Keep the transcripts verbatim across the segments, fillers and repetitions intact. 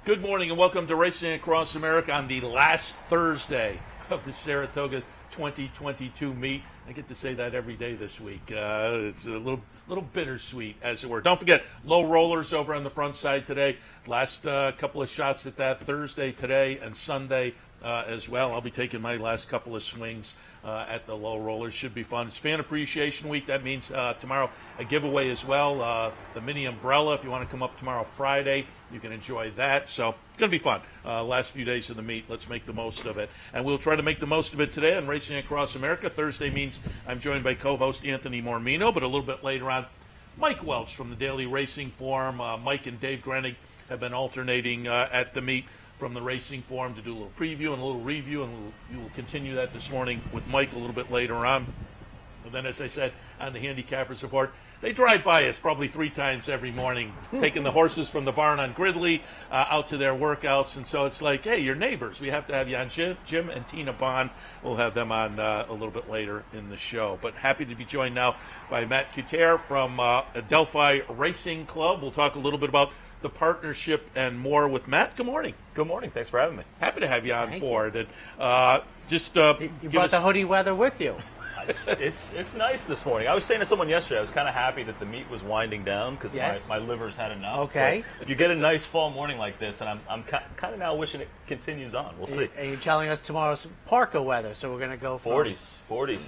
Good morning and welcome to Racing Across America on the last Thursday of the Saratoga twenty twenty-two meet. I get to say that every day this week. Uh, it's a little little bittersweet, as it were. Don't forget, low rollers over on the front side today. Last uh, couple of shots at that Thursday today and Sunday uh, as well. I'll be taking my last couple of swings uh, at the low rollers. Should be fun. It's Fan Appreciation Week. That means uh, tomorrow a giveaway as well. Uh, the mini umbrella, if you want to come up tomorrow Friday, you can enjoy that. So it's going to be fun. Uh, last few days of the meet. Let's make the most of it. And we'll try to make the most of it today on Racing Across America. Thursday means I'm joined by co-host Anthony Mormino, but a little bit later on, Mike Welch from the Daily Racing Forum. Uh, Mike and Dave Grenig have been alternating uh, at the meet from the Racing Forum to do a little preview and a little review, and we'll, we will continue that this morning with Mike a little bit later on. And then, as I said, on the Handicappers Report, they drive by us probably three times every morning, taking the horses from the barn on Gridley uh, out to their workouts. And so it's like, hey, you're neighbors. We have to have you on. Jim, Jim and Tina Bond. We'll have them on uh, a little bit later in the show. But happy to be joined now by Matt Cutaire from uh, Adelphi Racing Club. We'll talk a little bit about the partnership and more with Matt. Good morning. Good morning. Thanks for having me. Happy to have you on Thank board. You. And uh, just uh, you, you brought us- the hoodie weather with you. It's, it's it's nice this morning. I was saying to someone yesterday, I was kind of happy that the meet was winding down because Yes. my, my liver's had enough. Okay. But you get a nice fall morning like this, and I'm I'm kind of now wishing it continues on. We'll see. And you're telling us tomorrow's Parka weather, so we're going to go from forties, forties.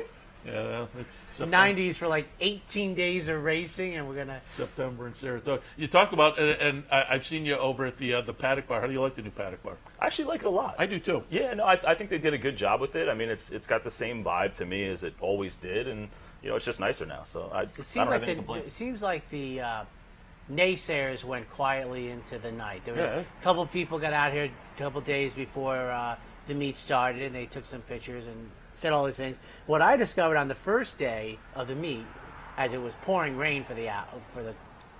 Yeah, it's September. nineties for like eighteen days of racing, and we're going to... September in Saratoga. You talk about, and, and I, I've seen you over at the uh, the paddock bar. How do you like the new paddock bar? I actually like it a lot. I do too. Yeah, no, I, I think they did a good job with it. I mean, it's it's got the same vibe to me as it always did, and you know, it's just nicer now. So I, It I seems don't like have any the, complaints. it seems like the uh, naysayers went quietly into the night. There were Yeah. a couple of people got out here a couple of days before uh, the meet started, and they took some pictures and said all these things. What I discovered on the first day of the meet, as it was pouring rain for the hour, for the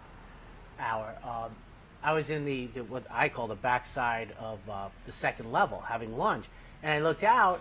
hour, um, I was in the, the what I call the backside of uh, the second level having lunch, and I looked out,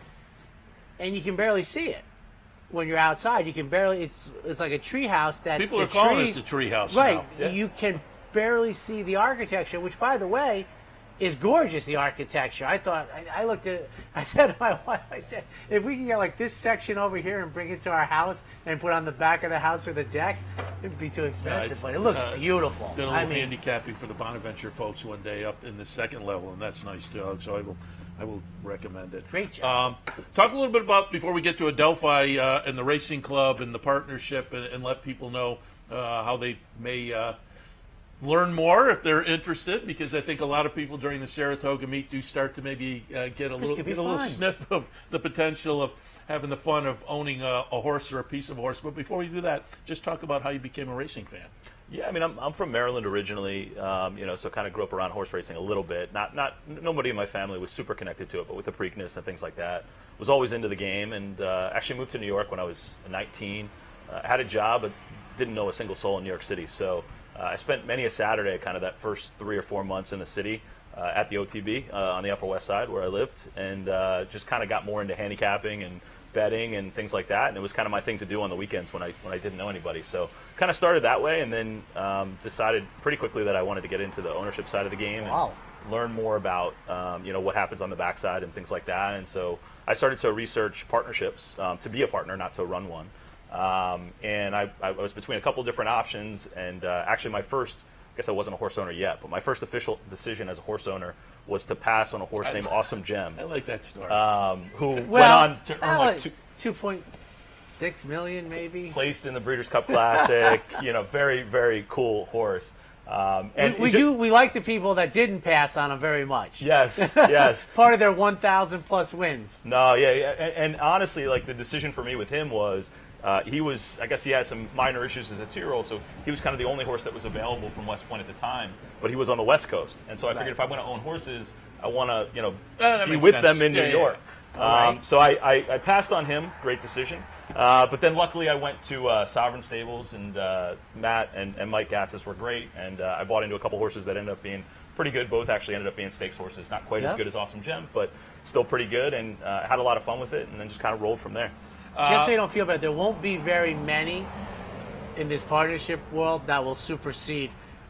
and you can barely see it. When you're outside, you can barely. It's it's like a tree house that People the are calling trees, it the tree house right? now. Yeah. You can barely see the architecture, which, by the way, is gorgeous. The architecture. I thought. I, I looked at. I said to my wife, I said, if we can get like this section over here and bring it to our house and put on the back of the house with a deck, it'd be too expensive. it's, but it looks uh, beautiful. Did a little I mean, handicapping for the Bonaventure folks one day up in the second level, and that's nice too. So I will, I will recommend it. Great job. Um, talk a little bit about before we get to Adelphi uh, and the racing club and the partnership, and, and let people know uh, how they may uh, learn more if they're interested. Because I think a lot of people during the Saratoga meet do start to maybe uh, get a little could be get a little fun. sniff of the potential of having the fun of owning a, a horse or a piece of a horse. But before we do that, just talk about how you became a racing fan. Yeah, I mean, I'm I'm from Maryland originally, um, you know, so kind of grew up around horse racing a little bit. Not not nobody in my family was super connected to it, but with the Preakness and things like that, was always into the game. And uh, actually moved to New York when I was nineteen. Uh, had a job, but didn't know a single soul in New York City. So uh, I spent many a Saturday, kind of that first three or four months in the city uh, at the O T B uh, on the Upper West Side where I lived, and uh, just kind of got more into handicapping and betting and things like that, and it was kind of my thing to do on the weekends when I when I didn't know anybody. So kind of started that way, and then um, decided pretty quickly that I wanted to get into the ownership side of the game Wow. and learn more about um, you know what happens on the backside and things like that. And so I started to research partnerships um, to be a partner, not to run one. Um, and I, I was between a couple different options, and uh, actually my first, I guess I wasn't a horse owner yet, but my first official decision as a horse owner was to pass on a horse named Awesome Gem. I like that story. Um, who went well, on to earn like two, two point six million, maybe. placed in the Breeders' Cup Classic. You know, very very cool horse. Um, and we we it ju- do. We like the people that didn't pass on him very much. Yes, yes. Part of their one thousand plus wins. No, yeah, yeah. And, and honestly, like the decision for me with him was. Uh, he was, I guess he had some minor issues as a two-year-old, so he was kind of the only horse that was available from West Point at the time, but he was on the West Coast. And so I figured Right. if I'm going to own horses, I want to, you know, Uh, that be makes with sense. them in Yeah, New yeah, York. yeah. Um, Right. So I, I, I passed on him, great decision. Uh, but then luckily I went to uh, Sovereign Stables, and uh, Matt and, and Mike Gatzis were great, and uh, I bought into a couple horses that ended up being pretty good. Both actually ended up being stakes horses, not quite Yeah. as good as Awesome Gem, but still pretty good, and uh, had a lot of fun with it, and then just kind of rolled from there. Just so you don't feel bad, there won't be very many in this partnership world that will supersede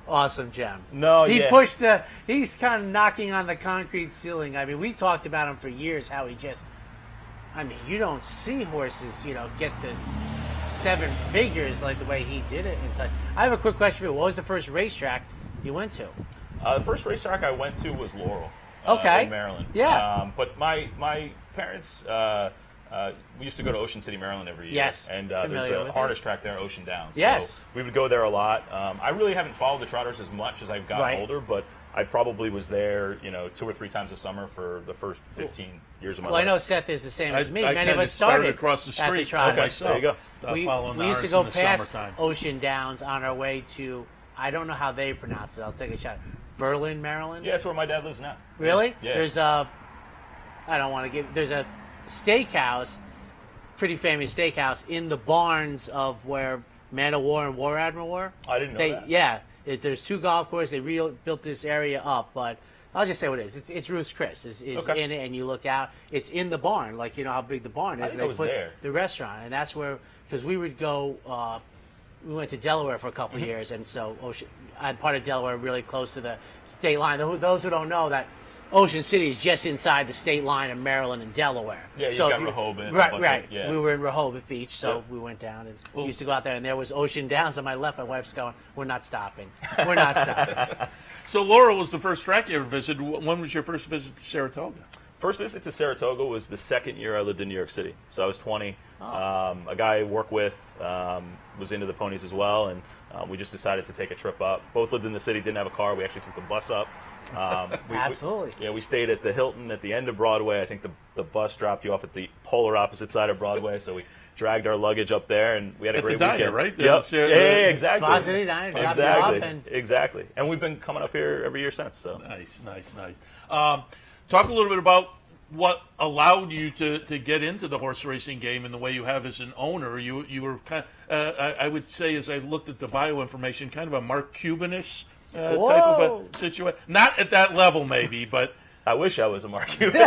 awesome gem. No, he yeah. pushed the. He's kind of knocking on the concrete ceiling. I mean, we talked about him for years. How he just. I mean, you don't see horses, you know, get to seven figures like the way he did it. And such. I have a quick question for you. What was the first racetrack you went to? Uh, the first racetrack I went to was Laurel. Okay. Uh, in Maryland. Yeah. Um, but my my parents. Uh, Uh, we used to go to Ocean City, Maryland every year. Yes, and uh, familiar there's with a it. harness track there, Ocean Downs. Yes. So we would go there a lot. Um, I really haven't followed the trotters as much as I've gotten Right. older, but I probably was there, you know, two or three times a summer for the first fifteen years of my Well, I life. know Seth is the same as me. I, I Many of kinda us started across the at street Trotters. Okay, myself. there you go. Uh, we, following we the used to Arts go in the past summertime. Ocean Downs on our way to, I don't know how they pronounce it. I'll take a shot. Berlin, Maryland? Yeah, that's where my dad lives now. Really? Yeah. There's a, I don't want to give, there's a steakhouse, pretty famous steakhouse, in the barns of where Man of War and War Admiral were. I didn't know they, that. Yeah. It, there's two golf courses. They re- built this area up, but I'll just say what it is. It's, it's Ruth's Chris is, is Okay. in it, and you look out. It's in the barn, like you know how big the barn is. I and didn't they know it was put there. the restaurant, and that's where because we would go. Uh, we went to Delaware for a couple Mm-hmm. of years, and so Ocean, I had part of Delaware really close to the state line. Those those who don't know that. Ocean City is just inside the state line of Maryland and Delaware. Yeah, you've so got if Rehoboth, a Right, bunch right. of- yeah. We were in Rehoboth Beach, so Yep. we went down and Well- used to go out there, and there was Ocean Downs on my left. My wife's going, "We're not stopping. We're not stopping." So Laurel was the first track you ever visited. When was your first visit to Saratoga? First visit to Saratoga was the second year I lived in New York City. So I was twenty. Oh. Um, a guy I work with um, was into the ponies as well, and uh, we just decided to take a trip up. Both lived in the city, didn't have a car. We actually took the bus up. Um, we, Absolutely. We, yeah, we stayed at the Hilton at the end of Broadway. I think the, the bus dropped you off at the polar opposite side of Broadway, so we dragged our luggage up there, and we had a At the great diner, weekend. right? Yep. The- Yeah, the- yeah, yeah, exactly. Spa City Diner, dropped you exactly. off and- Exactly. And we've been coming up here every year since. So. Nice, nice, nice. Um, talk a little bit about what allowed you to, to get into the horse racing game in the way you have as an owner. You you were kind of, uh, I, I would say, as I looked at the bio information, kind of a Mark Cubanish uh, type of Whoa. a situation. Not at that level, maybe, but I wish I was a Mark Cuban.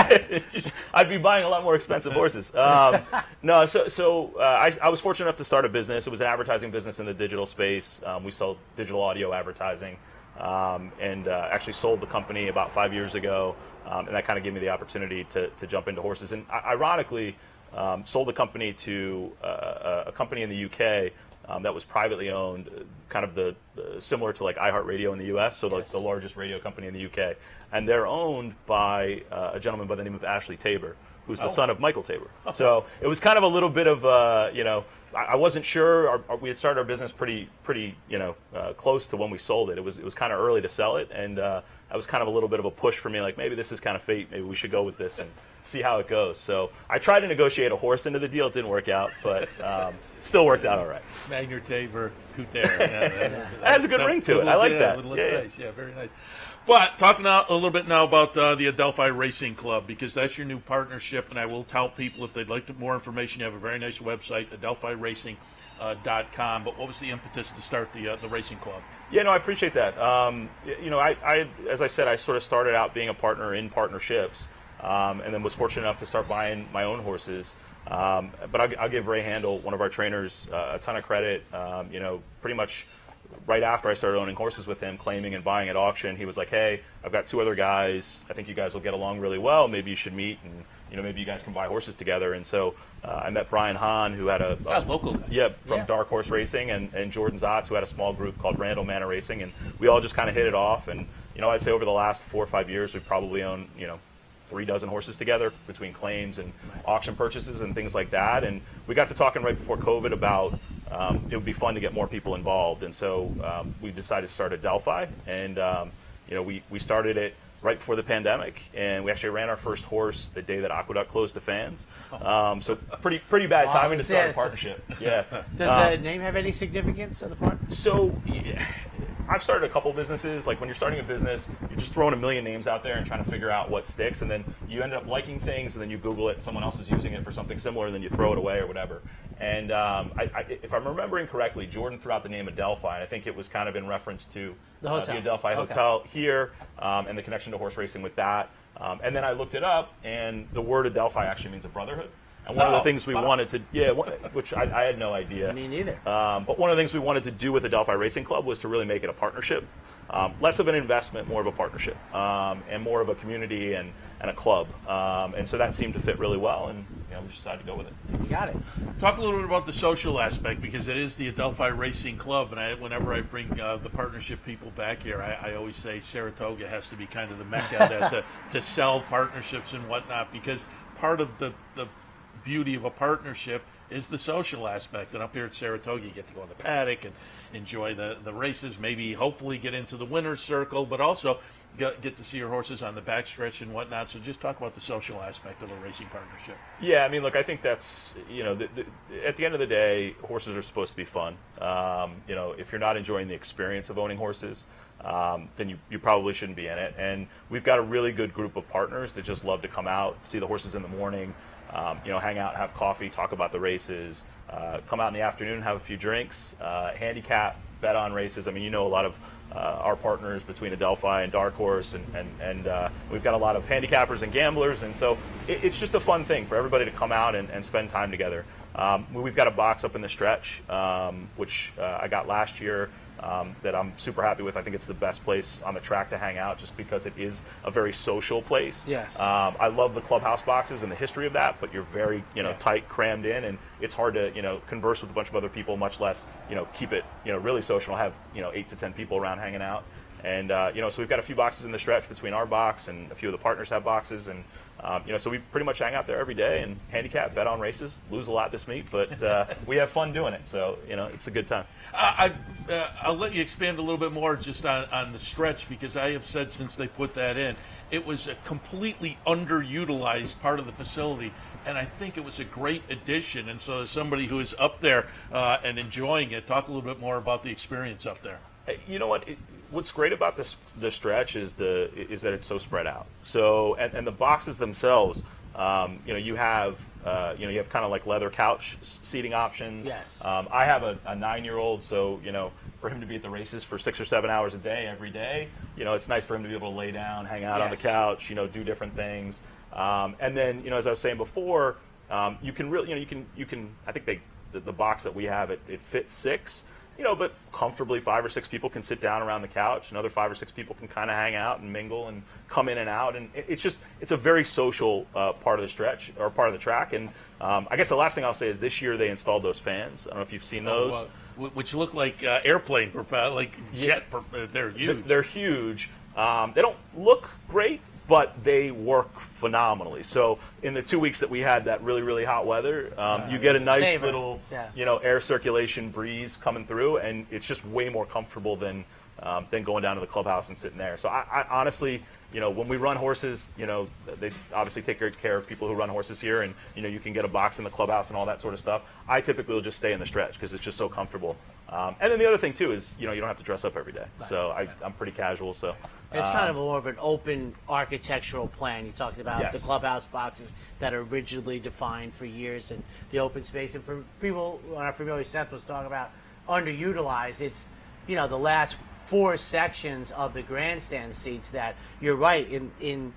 I'd be buying a lot more expensive horses. Um, no, so so uh, I, I was fortunate enough to start a business. It was an advertising business in the digital space. Um, we sold digital audio advertising, um, and uh, actually sold the company about five years ago. Um, and that kind of gave me the opportunity to, to jump into horses. And I- ironically, um, sold the company to uh, a company in the U K um, that was privately owned, uh, kind of the uh, similar to like iHeartRadio in the U S, so like Yes. the largest radio company in the U K. And they're owned by uh, a gentleman by the name of Ashley Tabor, who's the Oh. son of Michael Tabor. So it was kind of a little bit of, uh, you know, I, I wasn't sure. Our, our, we had started our business pretty, pretty, you know, uh, close to when we sold it. It was, it was kind of early to sell it, and uh, that was kind of a little bit of a push for me. Like maybe this is kind of fate. Maybe we should go with this and see how it goes. So I tried to negotiate a horse into the deal. It didn't work out, but um, still worked out all right. Magner Tabor Couture. Yeah, that, It has a good ring to would it. I look- like yeah, that. would look Yeah, yeah. nice. Yeah, very nice. But talking now a little bit now about uh, the Adelphi Racing Club, because that's your new partnership, and I will tell people if they'd like to, more information, you have a very nice website, adelphi racing dot com. But what was the impetus to start the uh, the racing club? Yeah, no, I appreciate that. Um, y- you know, I, I, as I said, I sort of started out being a partner in partnerships, um, and then was fortunate enough to start buying my own horses. Um, but I'll, I'll give Ray Handel, one of our trainers, uh, a ton of credit. Um, you know, pretty much right after I started owning horses with him, claiming and buying at auction, he was like, "Hey, I've got two other guys. I think you guys will get along really well. Maybe you should meet, and you know, maybe you guys can buy horses together." And so uh, I met Brian Hahn, who had a, a Ah, local guy. yeah, from Yeah. Dark Horse Racing, and, and Jordan Zotz, who had a small group called Randall Manor Racing, and we all just kind of hit it off. And you know, I'd say over the last four or five years, we've probably owned you know three dozen horses together between claims and auction purchases and things like that. And we got to talking right before COVID about um, it would be fun to get more people involved, and so um, we decided to start Adelphi, and um, you know, we we started it right before the pandemic, and we actually ran our first horse the day that Aqueduct closed to fans. Um, so pretty pretty bad Oh, timing to start a yes. partnership. Yeah. Does Um, the name have any significance of the partner? so yeah, I've started a couple businesses. Like when you're starting a business, you're just throwing a million names out there and trying to figure out what sticks, and then you end up liking things, and then you Google it, and someone else is using it for something similar, and then you throw it away or whatever. And um, I, I, if I'm remembering correctly, Jordan threw out the name Adelphi, and I think it was kind of in reference to The uh, hotel. the Adelphi Okay. Hotel here, um, and the connection to horse racing with that. Um, and then I looked it up, and the word Adelphi actually means a brotherhood. And one of Oh, the things we wow. wanted to, yeah, one- which I, I had no idea. Me neither. Um, but one of the things we wanted to do with Adelphi Racing Club was to really make it a partnership. um, less of an investment, more of a partnership, um, and more of a community and, and a club. Um, and so that seemed to fit really well, and you know, we just decided to go with it. You got it. Talk a little bit about the social aspect, because it is the Adelphi Racing Club, and I, whenever I bring uh, the partnership people back here, I, I always say Saratoga has to be kind of the mecca to, to, to sell partnerships and whatnot, because part of the, the beauty of a partnership is the social aspect. And up here at Saratoga, you get to go in the paddock and enjoy the, the races, maybe hopefully get into the winner's circle, but also get, get to see your horses on the backstretch and whatnot. So just talk about the social aspect of a racing partnership. Yeah, I mean, look, I think that's, you know, the, the, at the end of the day, horses are supposed to be fun. Um, you know, if you're not enjoying the experience of owning horses, um, then you, you probably shouldn't be in it. And we've got a really good group of partners that just love to come out, see the horses in the morning, Um, you know, hang out, have coffee, talk about the races, uh, come out in the afternoon, have a few drinks, uh, handicap, bet on races. I mean, you know, a lot of uh, our partners between Adelphi and Dark Horse, and, and, and uh, we've got a lot of handicappers and gamblers, and so it, it's just a fun thing for everybody to come out and, and spend time together. Um, we've got a box up in the stretch, um, which uh, I got last year. Um, that I'm super happy with. I think it's the best place on the track to hang out, just because it is a very social place. Yes. Um, I love the clubhouse boxes and the history of that, but you're very, you know, Yeah. tight, crammed in, and it's hard to, you know, converse with a bunch of other people, much less, you know, keep it, you know, really social. Have, you know, eight to ten people around hanging out. And, uh, you know, so we've got a few boxes in the stretch between our box, and a few of the partners have boxes. And, um, you know, so we pretty much hang out there every day and handicap, bet on races, lose a lot this meet, but uh, we have fun doing it. So, you know, it's a good time. Uh, I, uh, I'll let you expand a little bit more just on, on the stretch, because I have said since they put that in, it was a completely underutilized part of the facility, and I think it was a great addition. And so as somebody who is up there uh, and enjoying it, talk a little bit more about the experience up there. You know what? It, what's great about this the stretch is the is that it's so spread out. So and, and the boxes themselves, um, you know, you have uh, you know you have kind of like leather couch seating options. Yes. Um, I have a, a nine-year-old, so you know, for him to be at the races for six or seven hours a day every day, you know, it's nice for him to be able to lay down, hang out on the Yes. couch, you know, do different things. Um, and then you know, as I was saying before, um, you can really you know you can you can I think they the, the box that we have it, it fits six. You know, but comfortably five or six people can sit down around the couch. Another five or six people can kind of hang out and mingle and come in and out. And it, it's just, it's a very social uh, part of the stretch, or part of the track. And um, I guess the last thing I'll say is this year they installed those fans. I don't know if you've seen those. Oh, uh, which look like uh, airplane propelled, like jet. Yeah. Pro- they're huge. They're huge. Um, they don't look great, but they work phenomenally. So in the two weeks that we had that really, really hot weather, um, uh, you get a nice savor. little, Yeah. you know, air circulation breeze coming through, and it's just way more comfortable than um, than going down to the clubhouse and sitting there. So I, I honestly, you know, when we run horses, you know, they obviously take great care of people who run horses here, and you know, you can get a box in the clubhouse and all that sort of stuff. I typically will just stay in the stretch because it's just so comfortable. Um, and then the other thing too is, you know, you don't have to dress up every day. Right. So I, I'm pretty casual. So. It's kind of Um, more of an open architectural plan. You talked about Yes. the clubhouse boxes that are rigidly defined for years, and the open space. And for people, when our familiar Seth was talking about underutilized, it's, you know, the last four sections of the grandstand seats that you're right in in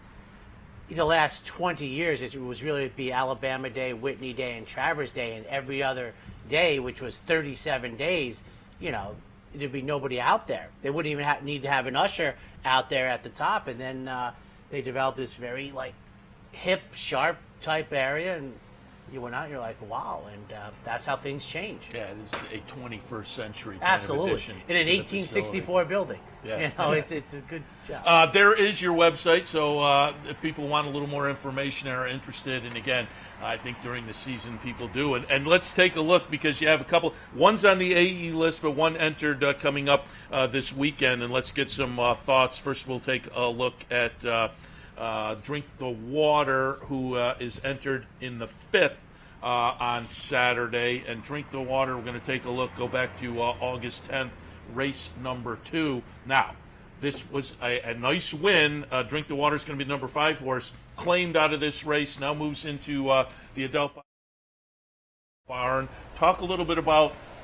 the last twenty years. It was really be Alabama Day, Whitney Day, and Travers Day, and every other day, which was thirty-seven days. You know, there'd be nobody out there. They wouldn't even have, need to have an usher out there at the top. And then uh, they developed this very like hip, sharp type area, and you went out and you're like, wow. And uh, that's how things change. Yeah, it is a twenty-first century kind Absolutely. of addition In an to the eighteen sixty-four building. Yeah. You know, it's it's a good job. Uh, there is your website, so uh, if people want a little more information and are interested, and again, I think during the season people do. And, and let's take a look, because you have a couple. One's on the A E list, but one entered uh, coming up uh, this weekend. And let's get some uh, thoughts. First, we'll take a look at uh, uh, Drink the Water, who uh, is entered in the fifth uh, on Saturday. And Drink the Water, we're going to take a look, go back to uh, August tenth, race number two. Now, this was a, a nice win. Uh, Drink the Water is going to be the number five horse, claimed out of this race, now moves into uh, the Adelphi barn. Talk a little bit about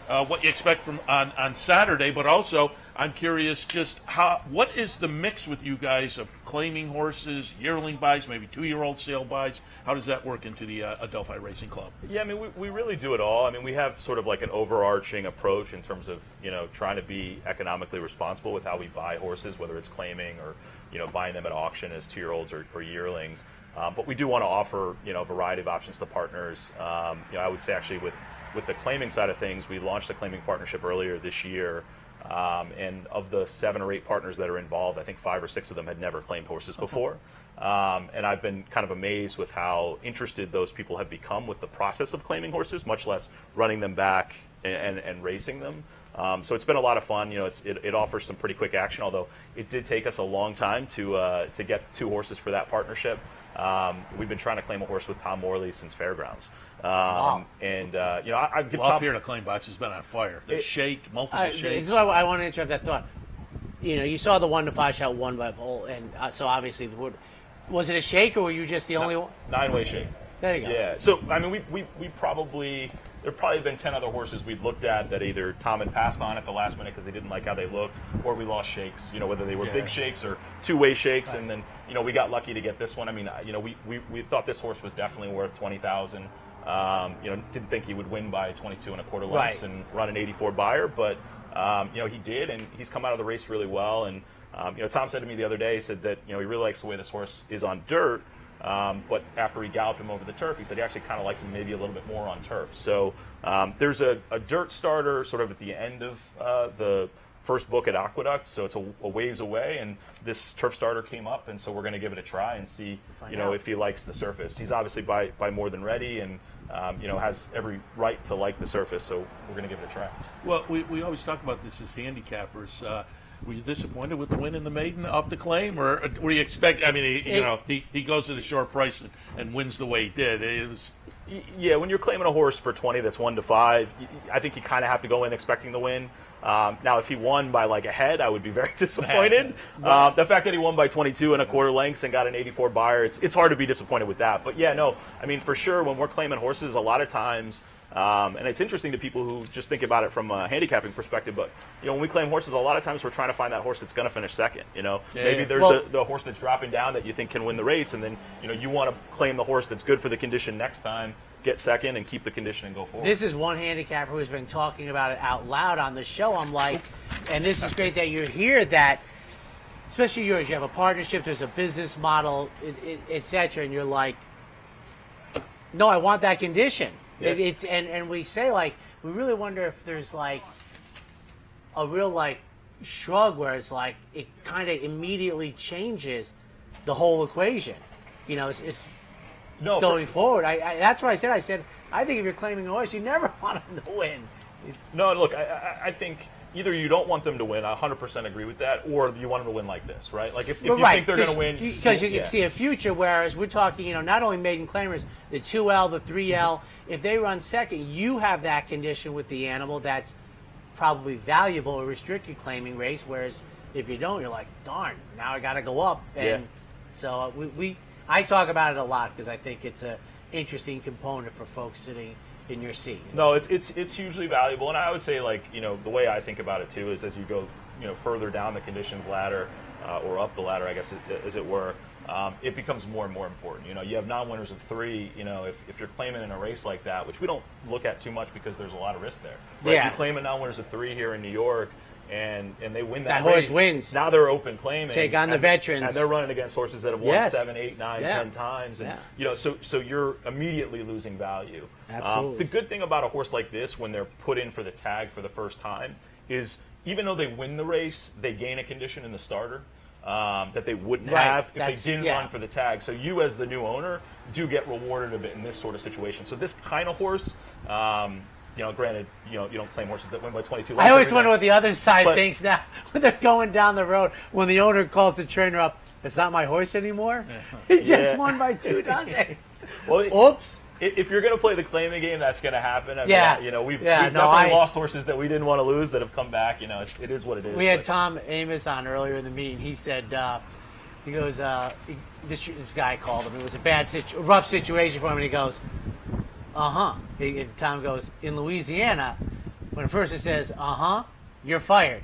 uh, what you expect from on, on Saturday, but also I'm curious just how what is the mix with you guys of claiming horses, yearling buys, maybe two-year-old sale buys? How does that work into the uh, Adelphi Racing Club? Yeah, I mean, we, we really do it all. I mean, we have sort of like an overarching approach in terms of, you know, trying to be economically responsible with how we buy horses, whether it's claiming or, you know, buying them at auction as two-year-olds or, or yearlings. Um, but we do want to offer, you know, a variety of options to partners. Um, you know, I would say actually with, with the claiming side of things, we launched a claiming partnership earlier this year. Um, and of the seven or eight partners that are involved, I think five or six of them had never claimed horses before. Um, and I've been kind of amazed with how interested those people have become with the process of claiming horses, much less running them back and, and, and racing them. Um, so it's been a lot of fun. You know, it's, it, it offers some pretty quick action, although it did take us a long time to uh, to get two horses for that partnership. Um, we've been trying to claim a horse with Tom Morley since Fairgrounds. Um, Wow. And, uh, you know, I, I give Well, Tom... up here, the claim box has been on fire. There's It- shake, multiple I, shakes. this is why I want to interrupt that thought. You know, you saw the one to five shot won by Bull, and uh, so obviously, the wood. Was it a shake, or were you just the only one? Nine-way shake. There you go. Yeah. So, I mean, we, we, we probably, there probably been ten other horses we'd looked at that either Tom had passed on at the last minute because they didn't like how they looked, or we lost shakes, you know, whether they were Yeah. big shakes or two-way shakes. And then, you know, we got lucky to get this one. I mean, you know, we, we, we thought this horse was definitely worth twenty thousand dollars. Um, you know, didn't think he would win by twenty-two and a quarter lengths Right. and run an eighty-four buyer, but, um, you know, he did, and he's come out of the race really well. And, um, you know, Tom said to me the other day, he said that, you know, he really likes the way this horse is on dirt. Um, but after he galloped him over the turf, he said he actually kind of likes him maybe a little bit more on turf. So um, there's a, a dirt starter sort of at the end of uh, the first book at Aqueduct, so it's a, a ways away, and this turf starter came up, and so we're going to give it a try and see, Find you know, out. if he likes the surface. He's obviously by, by more than ready, and um, you know, has every right to like the surface, so we're going to give it a try. Well, we, we always talk about this as handicappers. Uh, were you disappointed with the win in the maiden off the claim, or uh, were you expect? I mean, he, you It- know, he, he goes at a short price and, and wins the way he did. It was, Y- Yeah, when you're claiming a horse for twenty that's one to five, y- y- I think you kind of have to go in expecting the win. Um, now, if he won by like a head, I would be very disappointed. um, the fact that he won by twenty-two and a quarter lengths and got an eighty-four buyer, it's it's hard to be disappointed with that. But yeah, no, I mean for sure, when we're claiming horses, a lot of times, um, and it's interesting to people who just think about it from a handicapping perspective. But you know, when we claim horses, a lot of times we're trying to find that horse that's going to finish second. You know, Yeah. maybe there's Well- a, the horse that's dropping down that you think can win the race, and then you know you want to claim the horse that's good for the condition next time, get second, and keep the condition and go forward. This is one handicapper who's been talking about it out loud on the show. I'm like, and this is great that you're here, that, especially yours, you have a partnership, there's a business model, et cetera, and you're like, no, I want that condition. Yeah. It, it's and, and we say, like, we really wonder if there's, like, a real, like, shrug where it's like, it kind of immediately changes the whole equation. You know, it's, it's no, for- going forward. I, I that's what I said. I said I think if you're claiming a horse, you never want him to win. No, look, I, I, I think either you don't want them to win, I one hundred percent agree with that, or you want them to win like this, right? Like if, if you think they're going to win, because you can yeah. see a future. Whereas we're talking, you know, not only maiden claimers, the two L, the three L. If they run second, you have that condition with the animal that's probably valuable, a restricted claiming race. Whereas if you don't, you're like, darn, now I got to go up. And Yeah. so uh, we, we, I talk about it a lot because I think it's a interesting component for folks sitting in your seat. No, it's it's it's hugely valuable, and I would say, like, you know, the way I think about it too is as you go, you know, further down the conditions ladder uh, or up the ladder, I guess, as it were, um, it becomes more and more important. You know, you have non-winners of three. You know, if, if you're claiming in a race like that, which we don't look at too much because there's a lot of risk there. Right? Yeah. You claim a non-winners of three here in New York, and and they win that, That horse race, wins. Now they're open claiming. Take on the and- veterans. and they're running against horses that have won Yes. seven, eight, nine, Yeah. ten times, and Yeah. you know, so so you're immediately losing value. Um, Absolutely. the good thing about a horse like this, when they're put in for the tag for the first time, is even though they win the race, they gain a condition in the starter um, that they wouldn't Right. have if That's- they didn't yeah. run for the tag. So you, as the new owner, do get rewarded a bit in this sort of situation. So this kind of horse, um, you know, granted, you know, you don't claim horses that win by twenty-two. I always every wonder night. what the other side But- thinks now when they're going down the road. When the owner calls the trainer up, it's not my horse anymore. He just Yeah. won by two dozen. Well, it- Oops. i- if you're going to play the claiming game, that's going to happen. I mean, Yeah. you know, we've, Yeah, we've no, definitely I- lost horses that we didn't want to lose that have come back. You know, it's, it is what it is. We had but- Tom Amos on earlier in the meeting. He said, uh, he goes, uh, he, this, this guy called him. It was a bad, situ- rough situation for him. And he goes, uh huh. And Tom goes, in Louisiana, when a person says, uh huh, you're fired.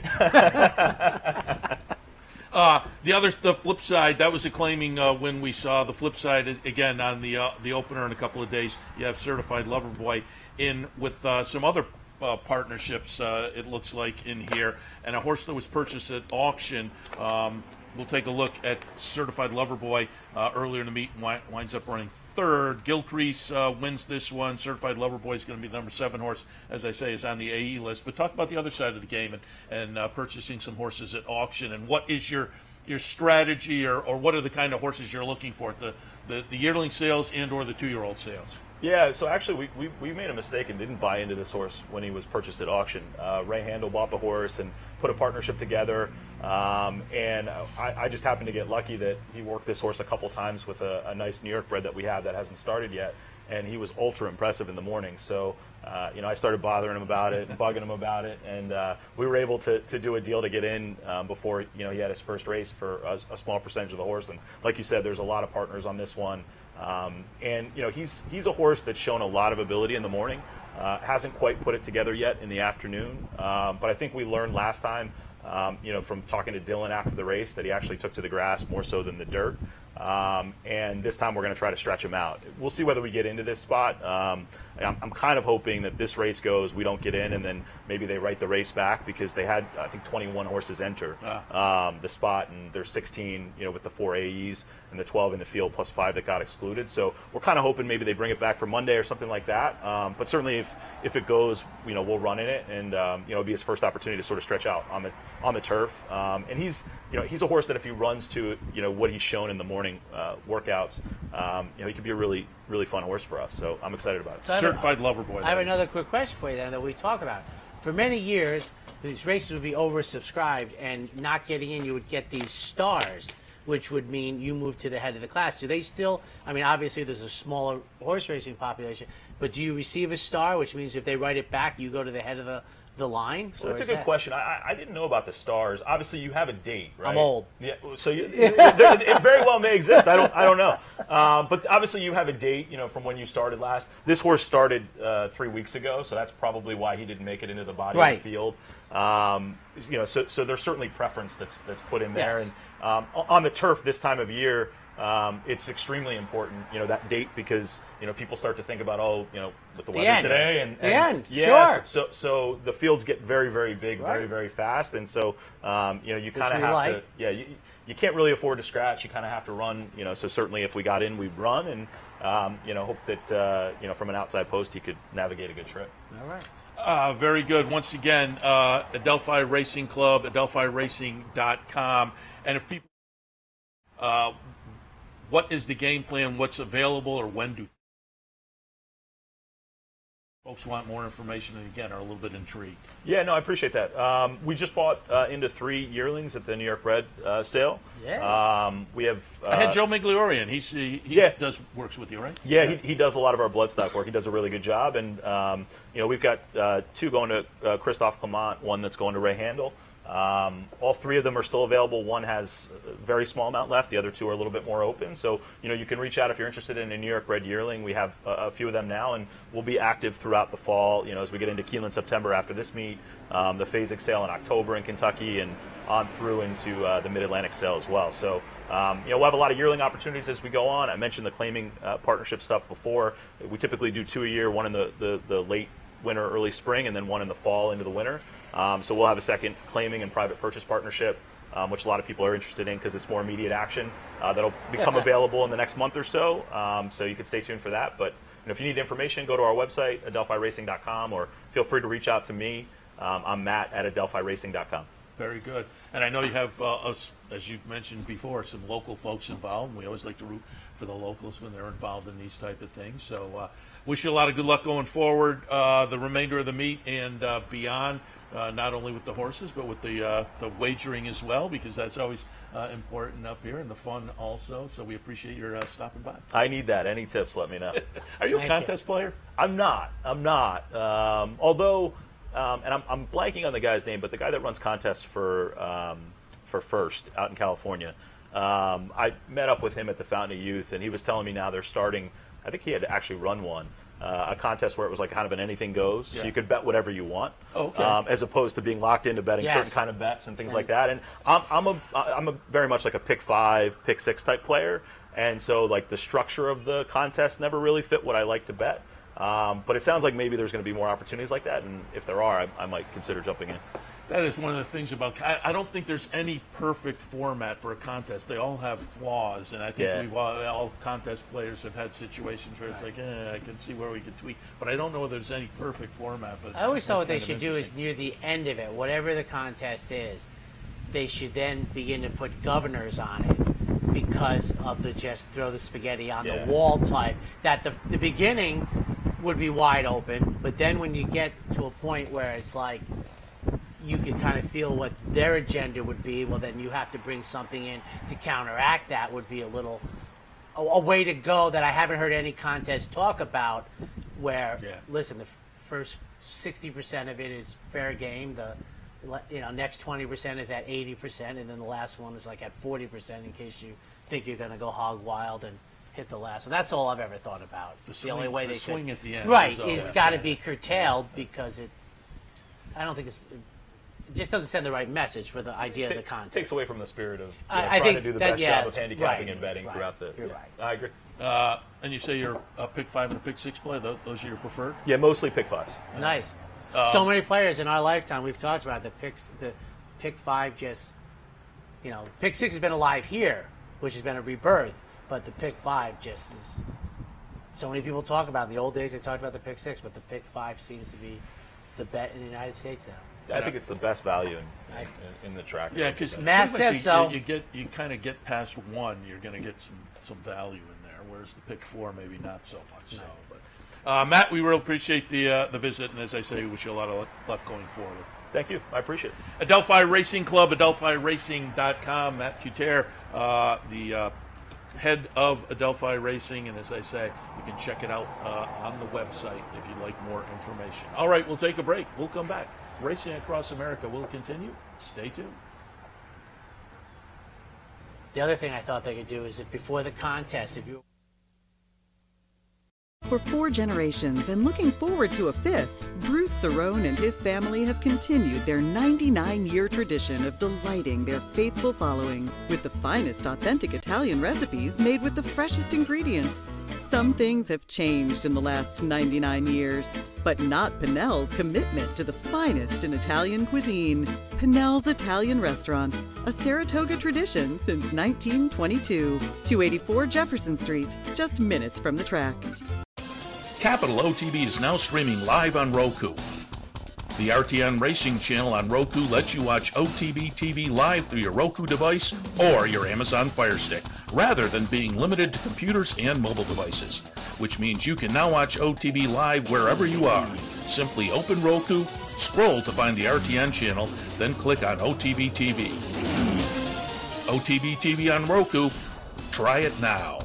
Uh, the other, the flip side, that was a claiming uh, win we saw. The flip side is, again, on the uh, the opener in a couple of days, you have Certified Lover Boy in with uh, some other uh, partnerships, uh, it looks like, in here. And a horse that was purchased at auction. Um, we'll take a look at Certified Lover Boy uh, earlier in the meet and wi- winds up running third. Gilcrease uh, wins this one. Certified Lover Boy is going to be the number seven horse, as I say, is on the A E list. But talk about the other side of the game and, and uh, purchasing some horses at auction. And what is your your strategy, or, or what are the kind of horses you're looking for, the, the, the yearling sales and or the two-year-old sales? Yeah, so actually we, we, we made a mistake and didn't buy into this horse when he was purchased at auction. Uh, Ray Handel bought the horse and put a partnership together, um, and I, I just happened to get lucky that he worked this horse a couple times with a, a nice New York bred that we have that hasn't started yet, and he was ultra impressive in the morning. So, uh, you know, I started bothering him about it and bugging him about it, and uh, we were able to, to do a deal to get in um, before, you know, he had his first race for a, a small percentage of the horse. And like you said, there's a lot of partners on this one. Um, and, you know, he's he's a horse that's shown a lot of ability in the morning. Uh, hasn't quite put it together yet in the afternoon. Um, but I think we learned last time, um, you know, from talking to Dylan after the race, that he actually took to the grass more so than the dirt. Um, and this time we're going to try to stretch him out. We'll see whether we get into this spot. Um, I'm, I'm kind of hoping that this race goes, we don't get in, and then maybe they write the race back, because they had, I think, twenty-one horses enter ah. um, the spot, and there's sixteen, you know, with the four A Es and the twelve in the field plus five that got excluded. So we're kind of hoping maybe they bring it back for Monday or something like that. Um, but certainly if, if it goes, you know, we'll run in it, and um, you know, it'll be his first opportunity to sort of stretch out on the on the turf. Um, and he's, you know, he's a horse that if he runs to, you know, what he's shown in the morning uh, workouts, um, you know, he could be a really really fun horse for us. So I'm excited about it. So Certified Lover Boy. I have another quick question for you then that we talk about. For many years, these races would be oversubscribed, and not getting in, you would get these stars, which would mean you move to the head of the class. Do they still, I mean, obviously there's a smaller horse racing population, but do you receive a star, which means if they write it back, you go to the head of the, the line? So that's a good that... question. I, I didn't know about the stars. Obviously, you have a date, right? I'm old. Yeah. So you, it, it, it very well may exist. I don't. I don't know. Um, but obviously, you have a date. You know, from when you started last. This horse started uh, three weeks ago, so that's probably why he didn't make it into the body right. of the field. Um, you know, so so there's certainly preference that's that's put in there, yes. and um, on the turf this time of year. Um, it's extremely important, you know, that date, because, you know, people start to think about, oh, you know, with the, the weather end. today. And, the and end, yeah, sure. So, so the fields get very, very big, right. very, very fast. And so, um, you know, you kind of have like. to, yeah, you, you can't really afford to scratch. You kind of have to run, you know, so certainly if we got in, we'd run and, um, you know, hope that, uh, you know, from an outside post, he could navigate a good trip. All right. Uh, very good. Once again, uh, Adelphi Racing Club, adelphi racing dot com. And if people, uh, what is the game plan? What's available, or when do folks want more information and, again, are a little bit intrigued? Yeah, no, I appreciate that. Um, we just bought uh, into three yearlings at the New York Bred uh, sale. Yes. Um, we have. Uh, I had Joe Migliore in. He's, he he yeah. does works with you, right? Yeah, he, he does a lot of our bloodstock work. He does a really good job. And, um, you know, we've got uh, two going to uh, Christophe Clement, one that's going to Ray Handel. Um, all three of them are still available. One has a very small amount left. The other two are a little bit more open. So, you know, you can reach out if you're interested in a New York bred yearling. We have a, a few of them now, and we'll be active throughout the fall, you know, as we get into Keeneland September after this meet, um, the Phasic sale in October in Kentucky, and on through into uh, the Mid-Atlantic sale as well. So, um, you know, we'll have a lot of yearling opportunities as we go on. I mentioned the claiming uh, partnership stuff before. We typically do two a year, one in the, the, the late winter, early spring, and then one in the fall into the winter. Um, so we'll have a second claiming and private purchase partnership, um, which a lot of people are interested in because it's more immediate action. Uh, that'll become available in the next month or so. Um, so you can stay tuned for that. But you know, if you need information, go to our website, adelphi racing dot com, or feel free to reach out to me. Um, I'm Matt at adelphi racing dot com. Very good. And I know you have, uh, us, as you mentioned before, some local folks involved. We always like to root for the locals when they're involved in these type of things. So uh, wish you a lot of good luck going forward, uh, the remainder of the meet and uh, beyond, uh, not only with the horses, but with the uh, the wagering as well, because that's always uh, important up here, and the fun also. So we appreciate your uh, stopping by. I need that. Any tips, let me know. Are you a Thank contest you. player? I'm not. I'm not. Um, although... Um, and I'm, I'm blanking on the guy's name, but the guy that runs contests for um, for First out in California, um, I met up with him at the Fountain of Youth, and he was telling me now they're starting. I think he had actually run one. uh, a contest where it was like kind of an anything goes. Yeah. So you could bet whatever you want, Okay. um, as opposed to being locked into betting Yes. certain kind of bets and things like that. And I'm, I'm a I'm a very much like a pick five, pick six type player, and so like the structure of the contest never really fit what I like to bet. Um, but it sounds like maybe there's going to be more opportunities like that, and if there are, I, I might consider jumping in. That is one of the things about. I, I don't think there's any perfect format for a contest. They all have flaws, and I think Yeah. we've all, all contest players have had situations where it's like, eh, I can see where we could tweak, but I don't know if there's any perfect format. But I always thought what that's they kind should of do is interesting. near the end of it, whatever the contest is, they should then begin to put governors on it because of the just throw the spaghetti on Yeah. the wall type. That the the beginning would be wide open, but then when you get to a point where it's like you can kind of feel what their agenda would be, well, then you have to bring something in to counteract that. Would be a little a, a way to go that I haven't heard any contest talk about. Where Yeah. listen, the f- first sixty percent of it is fair game. The le- you know next twenty percent is at eighty percent, and then the last one is like at forty percent in case you think you're going to go hog wild and hit the last one. That's all I've ever thought about. The It's the only swing- way the they swing could, at the end right? is all It's that. got to be curtailed because it. I don't think it's. It just doesn't send the right message for the idea of Ta- the contest. takes away from the spirit of you I- know, I trying think to do the that- best yeah, job of it's- handicapping right, and betting right. throughout the. You're yeah. right. I agree. Uh, and you say you're a pick five and a pick six play. Those, those are your preferred. Yeah, mostly pick fives. Nice. Um, so many players in our lifetime we've talked about the picks. The pick five just, you know, pick six has been alive here, which has been a rebirth. But the pick five just is. So many people talk about it. In the old days they talked about the pick six, but the pick five seems to be the bet in the United States now. I think it's the best value in, in, in the track. Yeah, because Matt says you, so. You get you kind of get past one, you're going to get some some value in there. Whereas the pick four, maybe not so much. So, but uh, Matt, we really appreciate the uh, the visit, and as I say, we wish you a lot of luck, luck going forward. Thank you. I appreciate it. Adelphi Racing Club, adelphi racing dot com. Matt Cuter, uh, the uh, head of Adelphi Racing, and as I say, you can check it out uh, on the website if you'd like more information. All right, we'll take a break. We'll come back. Racing Across America will continue. Stay tuned. The other thing I thought they could do is that before the contest, if you For four generations and looking forward to a fifth, Bruce Cerrone and his family have continued their ninety-nine-year tradition of delighting their faithful following with the finest authentic Italian recipes made with the freshest ingredients. Some things have changed in the last ninety-nine years, but not Pinnell's commitment to the finest in Italian cuisine. Pinnell's Italian Restaurant, a Saratoga tradition since nineteen twenty-two. two eighty-four Jefferson Street, just minutes from the track. Capital O T B is now streaming live on Roku. The R T N Racing channel on Roku lets you watch O T B T V live through your Roku device or your Amazon Fire Stick, rather than being limited to computers and mobile devices, which means you can now watch O T B live wherever you are. Simply open Roku, scroll to find the R T N channel, then click on O T B T V. O T B T V on Roku. Try it now.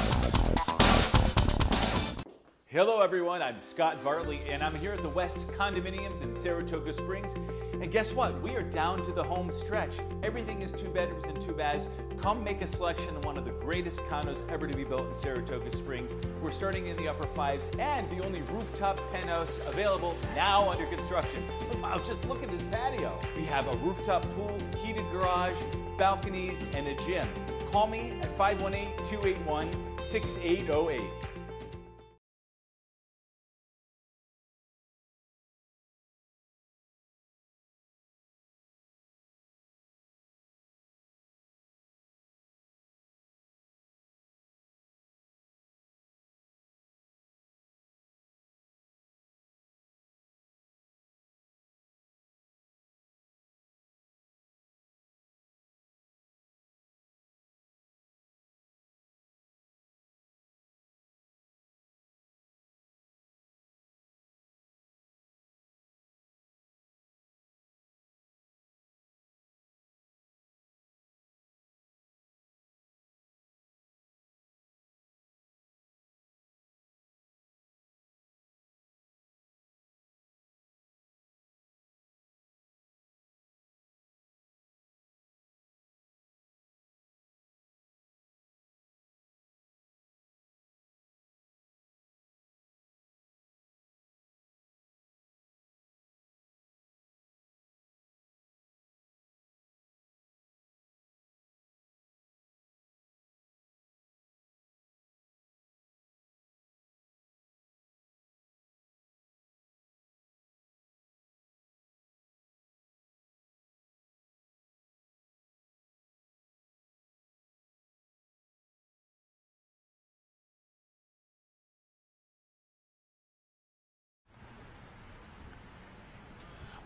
Hello everyone, I'm Scott Vartley and I'm here at the West Condominiums in Saratoga Springs. And guess what? We are down to the home stretch. Everything is two bedrooms and two baths. Come make a selection of one of the greatest condos ever to be built in Saratoga Springs. We're starting in the upper fives and the only rooftop penthouse available now under construction. Wow, just look at this patio. We have a rooftop pool, heated garage, balconies, and a gym. Call me at five one eight, two eight one, six eight zero eight.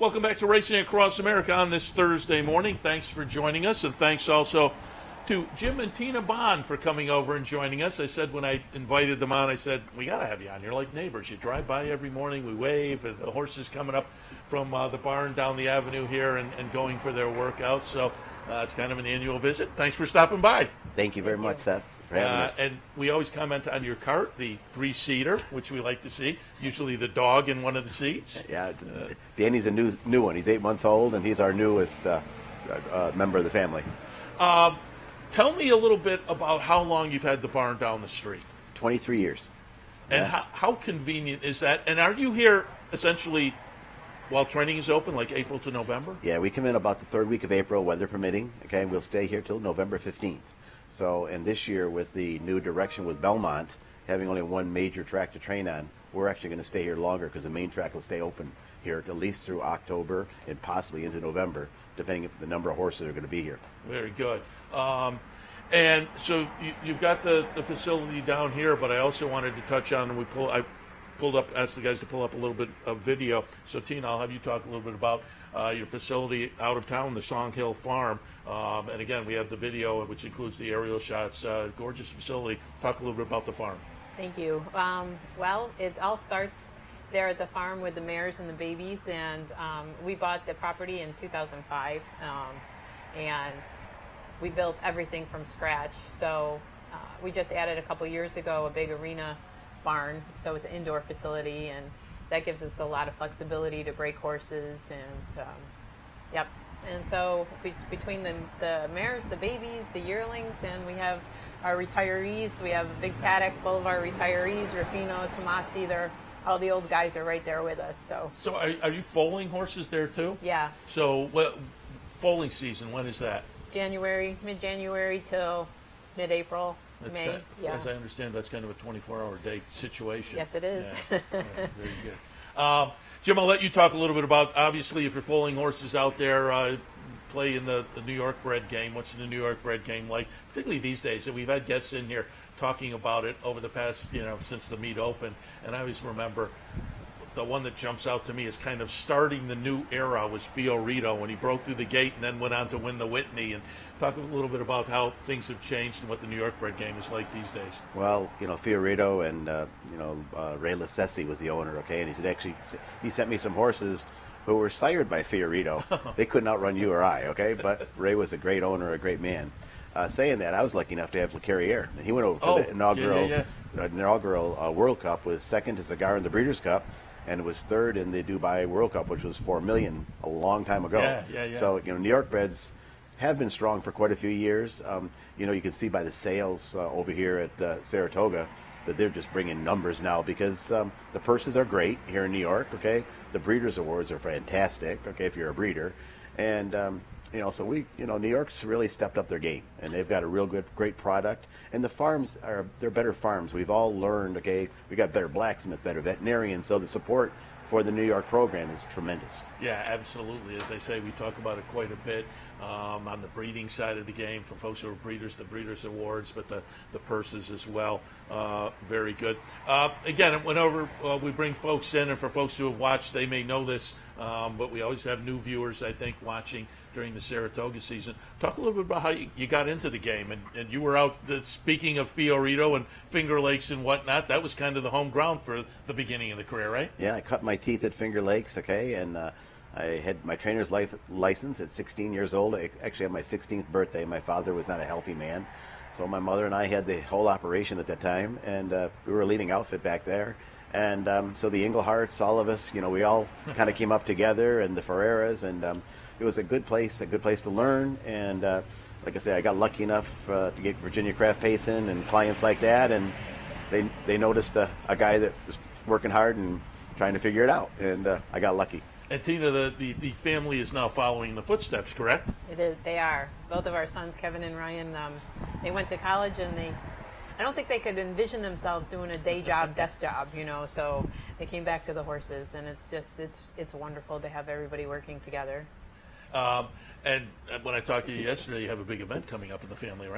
Welcome back to Racing Across America on this Thursday morning. Thanks for joining us, and thanks also to Jim and Tina Bond for coming over and joining us. I said when I invited them on, I said, we got to have you on. You're like neighbors. You drive by every morning, we wave, and the horses coming up from uh, the barn down the avenue here and, and going for their workouts. So uh, it's kind of an annual visit. Thanks for stopping by. Thank you very much, Seth, for having Uh, us. and we always comment on your cart, the three-seater, which we like to see, usually the dog in one of the seats. Yeah, Danny's a new new one. He's eight months old, and he's our newest uh, uh, member of the family. Um, tell me a little bit about how long you've had the barn down the street. twenty-three years. And Yeah. how, how convenient is that? And are you here essentially while training is open, like April to November? Yeah, we come in about the third week of April, weather permitting. Okay, and we'll stay here till November fifteenth. So, and this year with the new direction with Belmont having only one major track to train on, we're actually going to stay here longer because the main track will stay open here at least through October and possibly into November, depending on the number of horses that are going to be here. Very good. Um, and so you, you've got the, the facility down here, but I also wanted to touch on, and we pull, I pulled up, asked the guys to pull up a little bit of video. So Tina, I'll have you talk a little bit about uh, your facility out of town, the Song Hill Farm. Um, and again, we have the video, which includes the aerial shots. Uh, gorgeous facility. Talk a little bit about the farm. Thank you. Um, well, it all starts there at the farm with the mares and the babies, and um, we bought the property in two thousand five, um, and we built everything from scratch. So uh, we just added a couple years ago a big arena barn, so it's an indoor facility, and that gives us a lot of flexibility to break horses, and um, yep. And so be- between the, the mares, the babies, the yearlings, and we have our retirees. We have a big paddock full of our retirees, Rufino, Tomasi, they're all the old guys are right there with us. So So are, are you foaling horses there too? yeah, So what, foaling season, when is that? January, mid-January till mid-April, That's May. kind- Yeah. As I understand, that's kind of a twenty-four hour day situation. Yes, it is. Yeah. Yeah, very good. Um, Jim, I'll let you talk a little bit about, obviously, if you're foaling horses out there, uh, play in the, the New York bred game. What's the New York bred game like, particularly these days? And we've had guests in here talking about it over the past, you know, since the meet opened. And I always remember the one that jumps out to me is kind of starting the new era was Fiorito when he broke through the gate and then went on to win the Whitney. And talk a little bit about how things have changed and what the New York bred game is like these days. Well, you know, Fiorito and, uh, you know, uh, Ray Lassesi was the owner, okay? And he said actually, he sent me some horses who were sired by Fiorito. They couldn't outrun you or I, okay? But Ray was a great owner, a great man. Uh, saying that, I was lucky enough to have Le Carriere. And he went over for Oh, the inaugural, yeah, yeah, uh, inaugural uh, World Cup, was second to Cigar in the Breeders' Cup, and was third in the Dubai World Cup, which was four million a long time ago. Yeah, yeah, yeah. So, you know, New York breds have been strong for quite a few years. Um, you know, you can see by the sales uh, over here at uh, Saratoga that they're just bringing numbers now because um, the purses are great here in New York, okay? The Breeders' Awards are fantastic, okay, if you're a breeder. And, um, you know, so we, you know, New York's really stepped up their game, and they've got a real good, great product. And the farms are, they're better farms. We've all learned, okay, we got better blacksmith, better veterinarian, so the support for the New York program is tremendous. Yeah, absolutely. As I say, we talk about it quite a bit um, on the breeding side of the game for folks who are breeders, the Breeders' Awards, but the, the purses as well. Uh, very good. Uh, again, whenever uh, we bring folks in, and for folks who have watched, they may know this, um, but we always have new viewers, I think, watching during the Saratoga season. Talk a little bit about how you, you got into the game, and, and you were out, the, speaking of Fiorito and Finger Lakes and whatnot, that was kind of the home ground for the beginning of the career, right? Yeah, I cut my teeth at Finger Lakes, okay, and uh, I had my trainer's life license at sixteen years old. I actually had my sixteenth birthday. My father was not a healthy man, so my mother and I had the whole operation at that time, and uh, we were a leading outfit back there. And um, so the Engleharts, all of us, you know, we all kind of came up together, and the Ferreras, and um, it was a good place, a good place to learn. And uh, like I say, I got lucky enough uh, to get Virginia Craft Payson and clients like that, and they they noticed a, a guy that was working hard and trying to figure it out, and uh, I got lucky. And Tina, the, the, the family is now following the footsteps, correct? It is, they are. Both of our sons, Kevin and Ryan, um, they went to college, and they, I don't think they could envision themselves doing a day job, desk job, you know, so they came back to the horses, and it's just, it's it's wonderful to have everybody working together. Um, and when I talked to you yesterday, you have a big event coming up in the family, right?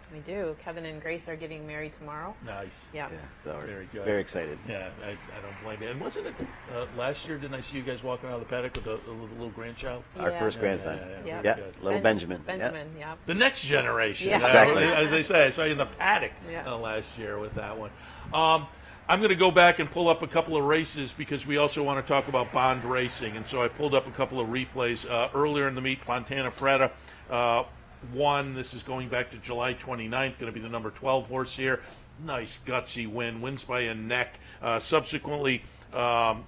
We do. Kevin and Grace are getting married tomorrow. Nice. Yeah. Yeah, so we're Very good. very excited. Yeah, I, I don't blame you. And wasn't it uh, last year? Didn't I see you guys walking out of the paddock with a, a little, little grandchild? Our Yeah. first Yeah, grandson. yeah, yeah, Yeah. very Yeah, good. little Ben- Benjamin. Benjamin, yeah. The next generation. Yeah. Uh, Exactly. As they say, I saw you in the paddock Yeah. uh, last year with that one. Um, I'm going to go back and pull up a couple of races because we also want to talk about Bond Racing. And so I pulled up a couple of replays. Uh, earlier in the meet, Fontana Fretta uh, won. This is going back to July twenty-ninth, going to be the number twelve horse here. Nice, gutsy win. Wins by a neck. Uh, subsequently, um,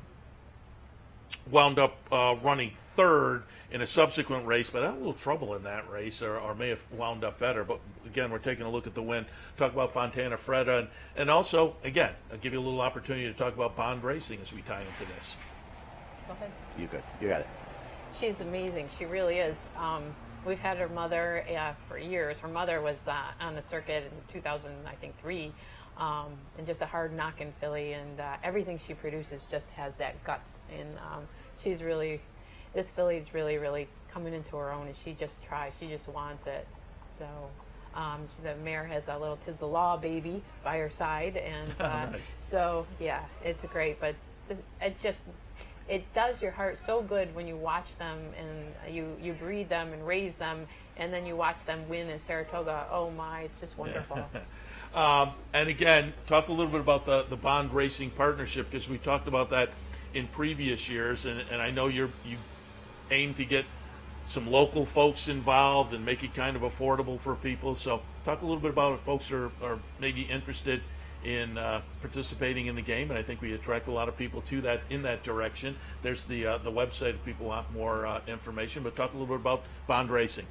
wound up uh, running third in a subsequent race, but had a little trouble in that race, or, or may have wound up better. But again, we're taking a look at the win, talk about Fontana Fretta, and, and also, again, I'll give you a little opportunity to talk about Bond Racing as we tie into this. Go ahead. You good? You got it. She's amazing. She really is. Um, we've had her mother uh, for years. Her mother was uh, on the circuit in two thousand, I think, three, um, and just a hard knocking filly. And uh, everything she produces just has that guts. And um, she's really, this filly's really, really coming into her own. And she just tries. She just wants it. So um, she, the mare has a little "Tis the Law" baby by her side, and uh, Nice. so yeah, it's great. But this, it's just. It does your heart so good when you watch them and you, you breed them and raise them, and then you watch them win at Saratoga. Oh my, it's just wonderful. Um, and again, talk a little bit about the, the Bond Racing partnership, because we talked about that in previous years, and, and I know you're, you aim to get some local folks involved and make it kind of affordable for people. So talk a little bit about if folks are, are maybe interested in uh, participating in the game, and I think we attract a lot of people to that in that direction. There's the uh, the website if people want more uh, information, but talk a little bit about Bond Racing.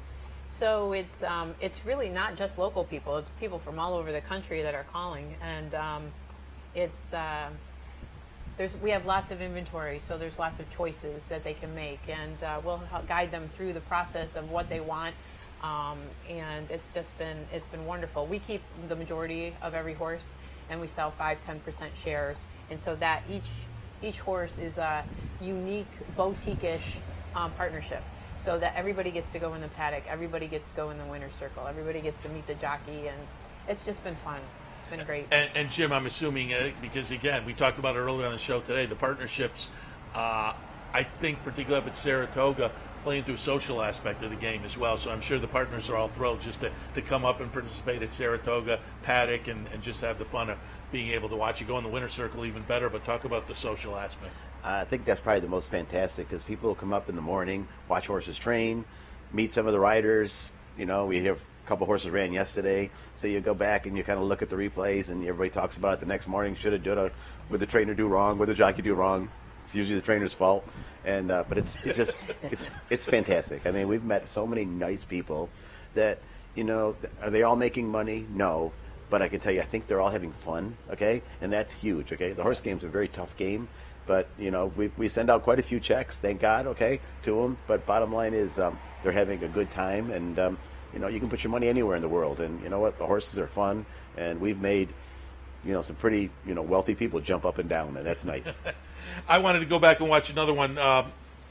So it's um, it's really not just local people. It's people from all over the country that are calling, and um, it's uh, there's we have lots of inventory, so there's lots of choices that they can make, and uh, we'll help guide them through the process of what they want. Um, and it's just been it's been wonderful. We keep the majority of every horse, and we sell five ten percent shares, and so that each each horse is a unique boutique-ish um, partnership, so that everybody gets to go in the paddock, everybody gets to go in the winner's circle, everybody gets to meet the jockey, and it's just been fun. It's been great. And, and Jim, I'm assuming uh, because again we talked about it earlier on the show today, the partnerships. Uh, I think particularly up at Saratoga, play into a social aspect of the game as well. So I'm sure the partners are all thrilled just to, to come up and participate at Saratoga paddock and, and just have the fun of being able to watch you go in the winner's circle even better. But talk about the social aspect. I think that's probably the most fantastic because people will come up in the morning, watch horses train, meet some of the riders. You know, we have a couple horses ran yesterday, so you go back and you kind of look at the replays, and everybody talks about it the next morning. Should have done it. What did the trainer do wrong? What did the jockey do wrong? It's usually the trainer's fault, and uh, but it's it's just it's it's fantastic. I mean, we've met so many nice people that, you know, are they all making money? No, but I can tell you, I think they're all having fun. Okay, and that's huge. Okay, the horse game's a very tough game, but you know, we we send out quite a few checks, thank God. Okay, to them, but bottom line is um, they're having a good time, and um, you know, you can put your money anywhere in the world, and you know what, the horses are fun, and we've made, you know, some pretty, you know, wealthy people jump up and down, and that's nice. I wanted to go back and watch another one. Uh,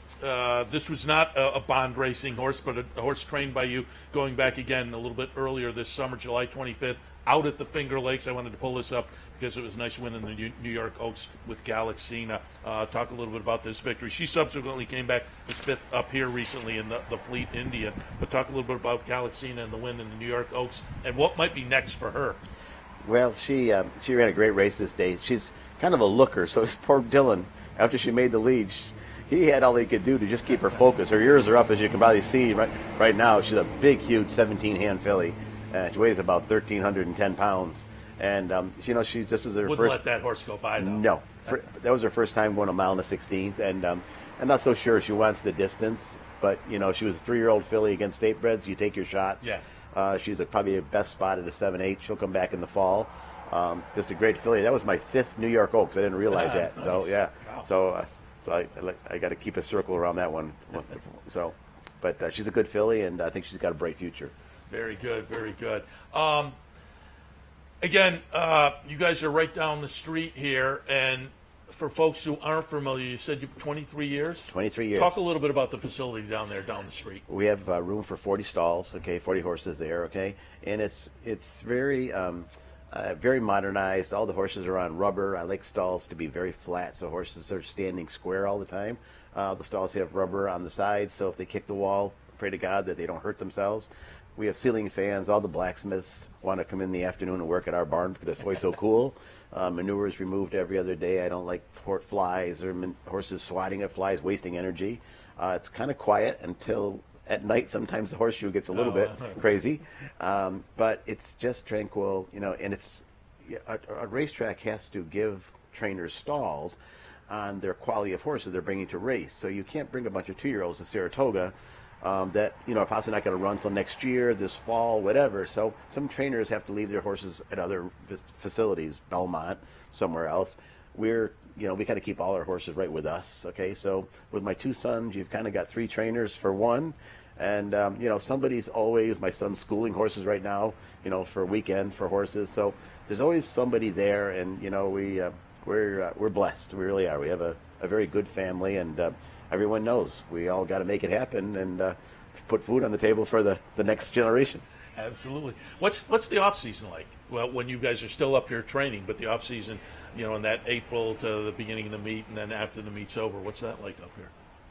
uh, this was not a, a Bond Racing horse, but a, a horse trained by you going back again a little bit earlier this summer, July twenty-fifth, out at the Finger Lakes. I wanted to pull this up because it was a nice win in the New York Oaks with Galaxina. Uh, talk a little bit about this victory. She subsequently came back as fifth up here recently in the, the Fleet Indian. But talk a little bit about Galaxina and the win in the New York Oaks and what might be next for her. Well, she uh, she ran a great race this day. She's kind of a looker, so poor Dylan, after she made the lead, she, he had all he could do to just keep her focused. Her ears are up, as you can probably see right right now. She's a big, huge seventeen-hand filly. Uh, she weighs about one thousand three hundred ten pounds. And, um, you know, she just is her Wouldn't first... let that horse go by, though. No. For, that was her first time going a mile and a sixteenth. And um, I'm not so sure she wants the distance. But, you know, she was a three-year-old filly against state breds. You take your shots. Yeah. Uh, she's a, probably a best spot at a seven eight. She'll come back in the fall. Um, just a great filly. That was my fifth New York Oaks. I didn't realize that. Nice. So, yeah. Wow. So, uh, so I, I, I got to keep a circle around that one. So, but uh, she's a good filly, and I think she's got a bright future. Very good, very good. Um, again, uh, you guys are right down the street here, and for folks who aren't familiar, you said you're twenty-three years? twenty-three years. Talk a little bit about the facility down there, down the street. We have uh, room for forty stalls, okay, forty horses there, okay, and it's it's very um, uh, very modernized. All the horses are on rubber. I like stalls to be very flat, so horses are standing square all the time. Uh, the stalls have rubber on the sides, so if they kick the wall, pray to God that they don't hurt themselves. We have ceiling fans. All the blacksmiths want to come in the afternoon and work at our barn because it's always so cool. Uh, manure is removed every other day. I don't like flies or man- horses swatting at flies, wasting energy. Uh, it's kind of quiet until at night. Sometimes the horseshoe gets a little Oh, bit uh-huh. crazy, um, but it's just tranquil, you know. And it's a, a racetrack has to give trainers stalls on their quality of horses they're bringing to race. So you can't bring a bunch of two-year-olds to Saratoga um, that you know are possibly not going to run till next year, this fall, whatever. So some trainers have to leave their horses at other f- facilities, Belmont, somewhere else. We're you know we kind of keep all our horses right with us. Okay, so with my two sons, you've kind of got three trainers for one. And, um, you know, somebody's always, my son's schooling horses right now, you know, for a weekend for horses. So there's always somebody there. And, you know, we, uh, we're uh, we're blessed. We really are. We have a, a very good family. And uh, everyone knows we all got to make it happen and uh, put food on the table for the, the next generation. Absolutely. What's what's the off season like? Well, when you guys are still up here training, but the off season, you know, in that April to the beginning of the meet and then after the meet's over, what's that like up here?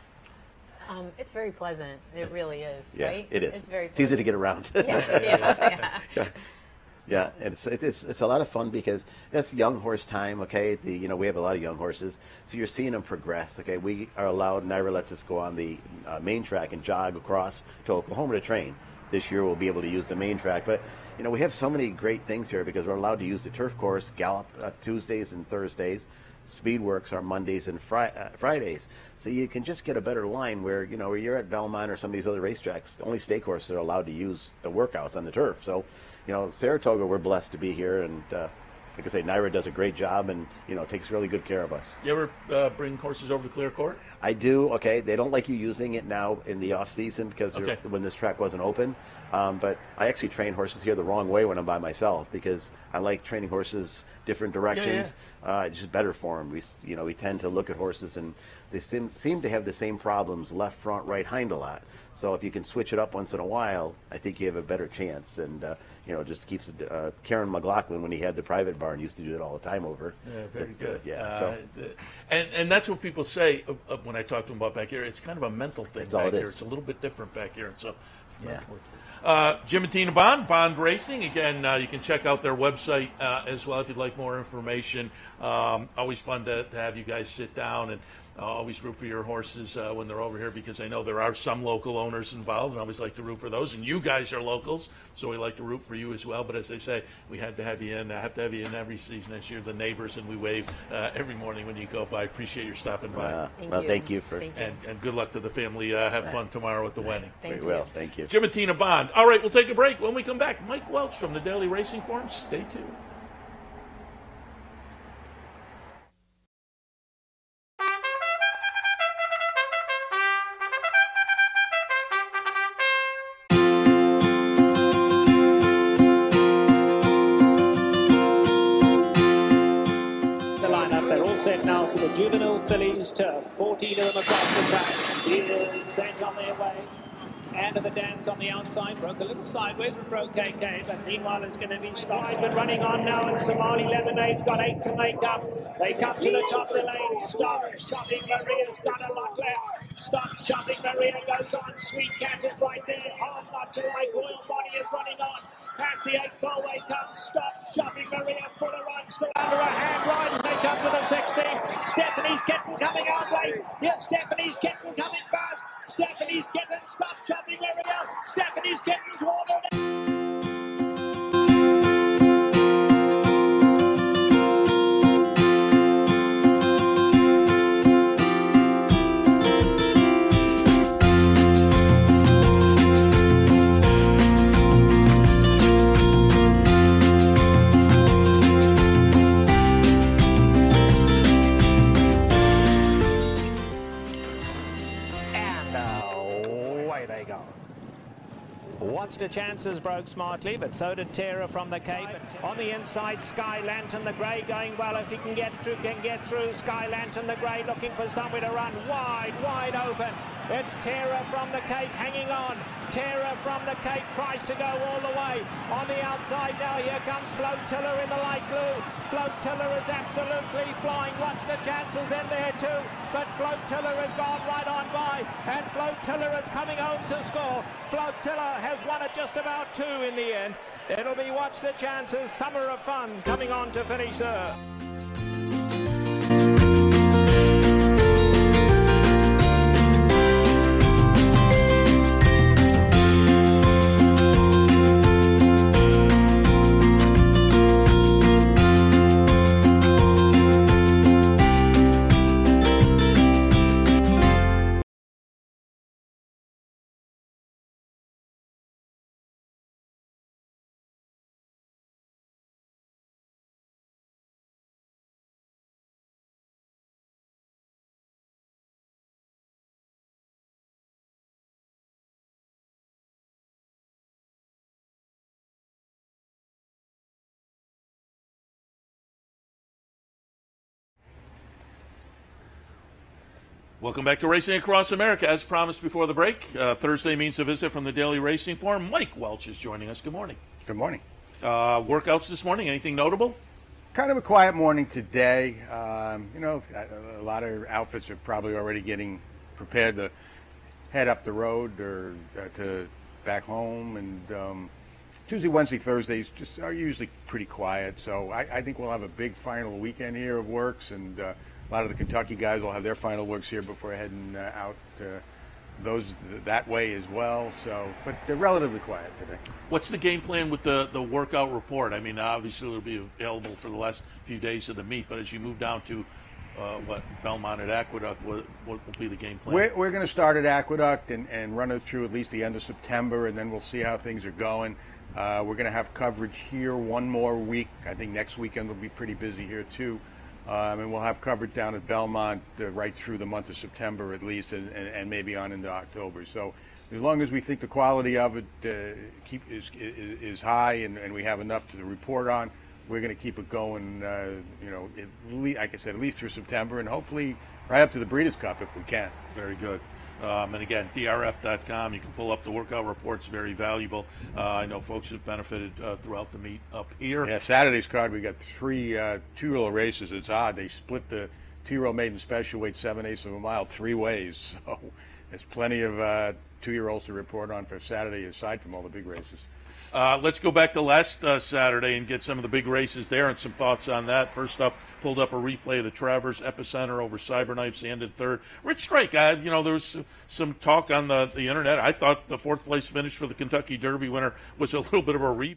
Um, it's very pleasant. It really is, Yeah, right? it is. It's very It's easy to pleasant. get around. Yeah, yeah, yeah. Yeah, and it's it's it's a lot of fun because that's young horse time. Okay, the you know we have a lot of young horses, so you're seeing them progress. Okay, we are allowed. NYRA lets us go on the uh, main track and jog across to Oklahoma to train. This year we'll be able to use the main track, but you know we have so many great things here because we're allowed to use the turf course, gallop uh, Tuesdays and Thursdays. Speedworks are Mondays and fri- uh, Fridays, so you can just get a better line where you know where you're at Belmont or some of these other racetracks. Only stake horses are allowed to use the workouts on the turf. So, you know, Saratoga, we're blessed to be here, and uh, like I say, NYRA does a great job, and you know takes really good care of us. You ever uh, bring horses over to Clear Court? I do. Okay, they don't like you using it now in the off season because Okay. when this track wasn't open. Um, but I actually train horses here the wrong way when I'm by myself because I like training horses different directions. Uh, it's just better for them. We, you know, we tend to look at horses and they seem, seem to have the same problems, left, front, right, hind a lot. So if you can switch it up once in a while, I think you have a better chance. And uh, you know, just keeps it. Uh, Karen McLaughlin, when he had the private barn, used to do it all the time over. Yeah, very But, uh, good. yeah. Uh, so th- and and that's what people say uh, uh, when I talk to them about back here. It's kind of a mental thing That's all back it here. is. It's a little bit different back here. And so, Yeah. Uh, Jim and Tina Bond, Bond Racing. Again, uh, you can check out their website uh, as well if you'd like more information. Um, always fun to, to have you guys sit down and uh, always root for your horses uh, when they're over here because I know there are some local owners involved and I always like to root for those. And you guys are locals, so we like to root for you as well. But as they say, we had to have you in. I have to have you in every season this year. The neighbors and we wave uh, every morning when you go by. Appreciate your stopping by. uh, Thank well, you. thank you for. Thank you. And, and good luck to the family. Uh, have fun tomorrow at the wedding. Thank Very you. well, thank you. Jim and Tina Bond. All right, we'll take a break. When we come back, Mike Welch from the Daily Racing Forum. Stay tuned. The lineup, they're all set now for the juvenile fillies turf. fourteen of them across the track. Field sent on their way. And the dance on the outside broke a little sideways with Pro K K, but meanwhile it's going to be stopped. But running on now, and Somali Lemonade's got eight to make up. They come to the top of the lane. Stop Shopping Maria's got a lot left. Stop Shopping Maria goes on. Sweet Cat is right there. Hard not to right. Royal Body is running on. Past the eight ball way comes. Stop Shopping Maria. Fuller run still under a hand ride as they come to the sixteenth. Stephanie's Kitten coming out late. Yes, Stephanie's Kitten coming fast. Stephanie's Kitten. Stop Shopping Maria. Stephanie's Kitten's watered. And away they go. Watched the chances, broke smartly, but so did Tara from the Cape. On the inside, Sky Lantern, the grey going well. If he can get through, can get through. Sky Lantern, the grey, looking for somewhere to run. Wide, wide open. It's Tara from the Cape hanging on. Tara from the Cape tries to go all the way. On the outside now, here comes Flotilla in the light blue. Flotilla is absolutely flying. Watch the chances in there too. But Flotilla has gone right on by. And Flotilla is coming home to score. Flotilla has won it just about two in the end. It'll be Watch the Chances, Summer of Fun, coming on to finish third. Welcome back to Racing Across America. As promised before the break, uh, Thursday means a visit from the Daily Racing Form. Mike Welch is joining us. Good morning. Good morning. Uh, workouts this morning, anything notable? Kind of a quiet morning today. Um, you know, a, a lot of outfits are probably already getting prepared to head up the road or uh, to back home. And um, Tuesday, Wednesday, Thursdays just are usually pretty quiet. So I, I think we'll have a big final weekend here of works, and uh, a lot of the Kentucky guys will have their final works here before heading uh, out uh, those that way as well. So, but they're relatively quiet today. What's the game plan with the, the workout report? I mean, obviously it'll be available for the last few days of the meet, but as you move down to uh, what Belmont at Aqueduct, what, what will be the game plan? We're, we're going to start at Aqueduct and, and run it through at least the end of September, and then we'll see how things are going. Uh, we're going to have coverage here one more week. I think next weekend will be pretty busy here too. Um, and we'll have coverage down at Belmont uh, right through the month of September at least, and, and, and maybe on into October. So as long as we think the quality of it uh, keep is, is, is high and, and we have enough to report on, we're going to keep it going, uh, you know, at least, like I said, at least through September, and hopefully right up to the Breeders' Cup if we can. Very good. Um, and again, D R F dot com, you can pull up the workout reports, very valuable. Uh, I know folks have benefited uh, throughout the meet up here. Yeah, Saturday's card, we got three uh, two-year-old races. It's odd. They split the two-year-old maiden special weight seven-eighths of a mile three ways. So there's plenty of uh, two-year-olds to report on for Saturday, aside from all the big races. Uh, let's go back to last uh, Saturday and get some of the big races there and some thoughts on that. First up, pulled up a replay of the Travers Epicenter over Cyberknife, ended third. Rich Strike, uh, you know, there was some talk on the, the internet. I thought the fourth place finish for the Kentucky Derby winner was a little bit of a re.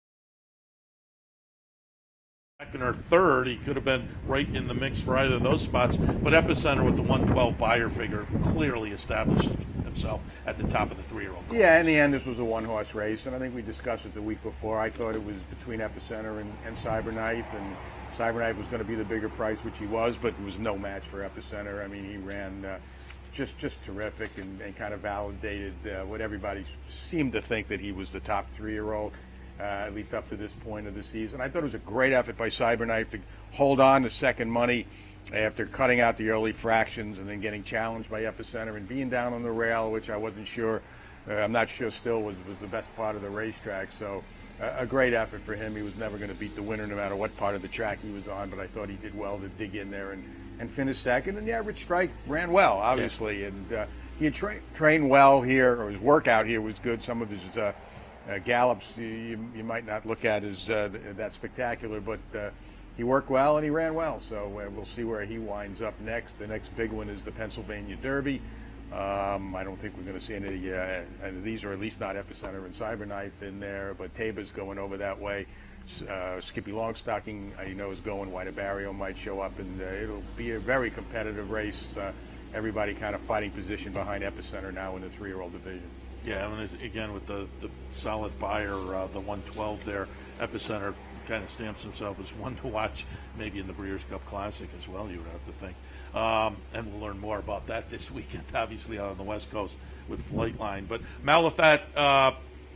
Second or third, he could have been right in the mix for either of those spots. But Epicenter with the one twelve buyer figure clearly established himself at the top of the three-year-old class. Yeah, in the end, this was a one-horse race, and I think we discussed it the week before. I thought it was between Epicenter and, and Cyberknife, and Cyberknife was going to be the bigger price, which he was, but it was no match for Epicenter. I mean, he ran uh, just just terrific and, and kind of validated uh, what everybody seemed to think, that he was the top three-year-old. Uh, at least up to this point of the season. I thought it was a great effort by Cyberknife to hold on to second money after cutting out the early fractions and then getting challenged by Epicenter and being down on the rail, which I wasn't sure, uh, I'm not sure still was, was the best part of the racetrack. So uh, a great effort for him. He was never going to beat the winner no matter what part of the track he was on, but I thought he did well to dig in there and, and finish second. And yeah, Rich Strike ran well, obviously, yeah. and uh, he had tra- trained well here, or his workout here was good. Some of his uh, Uh, gallops you, you might not look at as uh, that spectacular, but uh, he worked well and he ran well. So uh, we'll see where he winds up next. The next big one is the Pennsylvania Derby. Um, I don't think we're going to see any uh, and these, are at least not Epicenter and Cyberknife in there, but Tabor's going over that way. Uh, Skippy Longstocking, I know, is going. White Barrio might show up, and uh, it'll be a very competitive race. Uh, everybody kind of fighting position behind Epicenter now in the three-year-old division. Yeah, and as, again, with the, the solid buyer, uh, the one twelve there, Epicenter kind of stamps himself as one to watch, maybe in the Breeders' Cup Classic as well, you would have to think. Um, and we'll learn more about that this weekend, obviously, out on the West Coast with Flightline. But Malathaat, uh,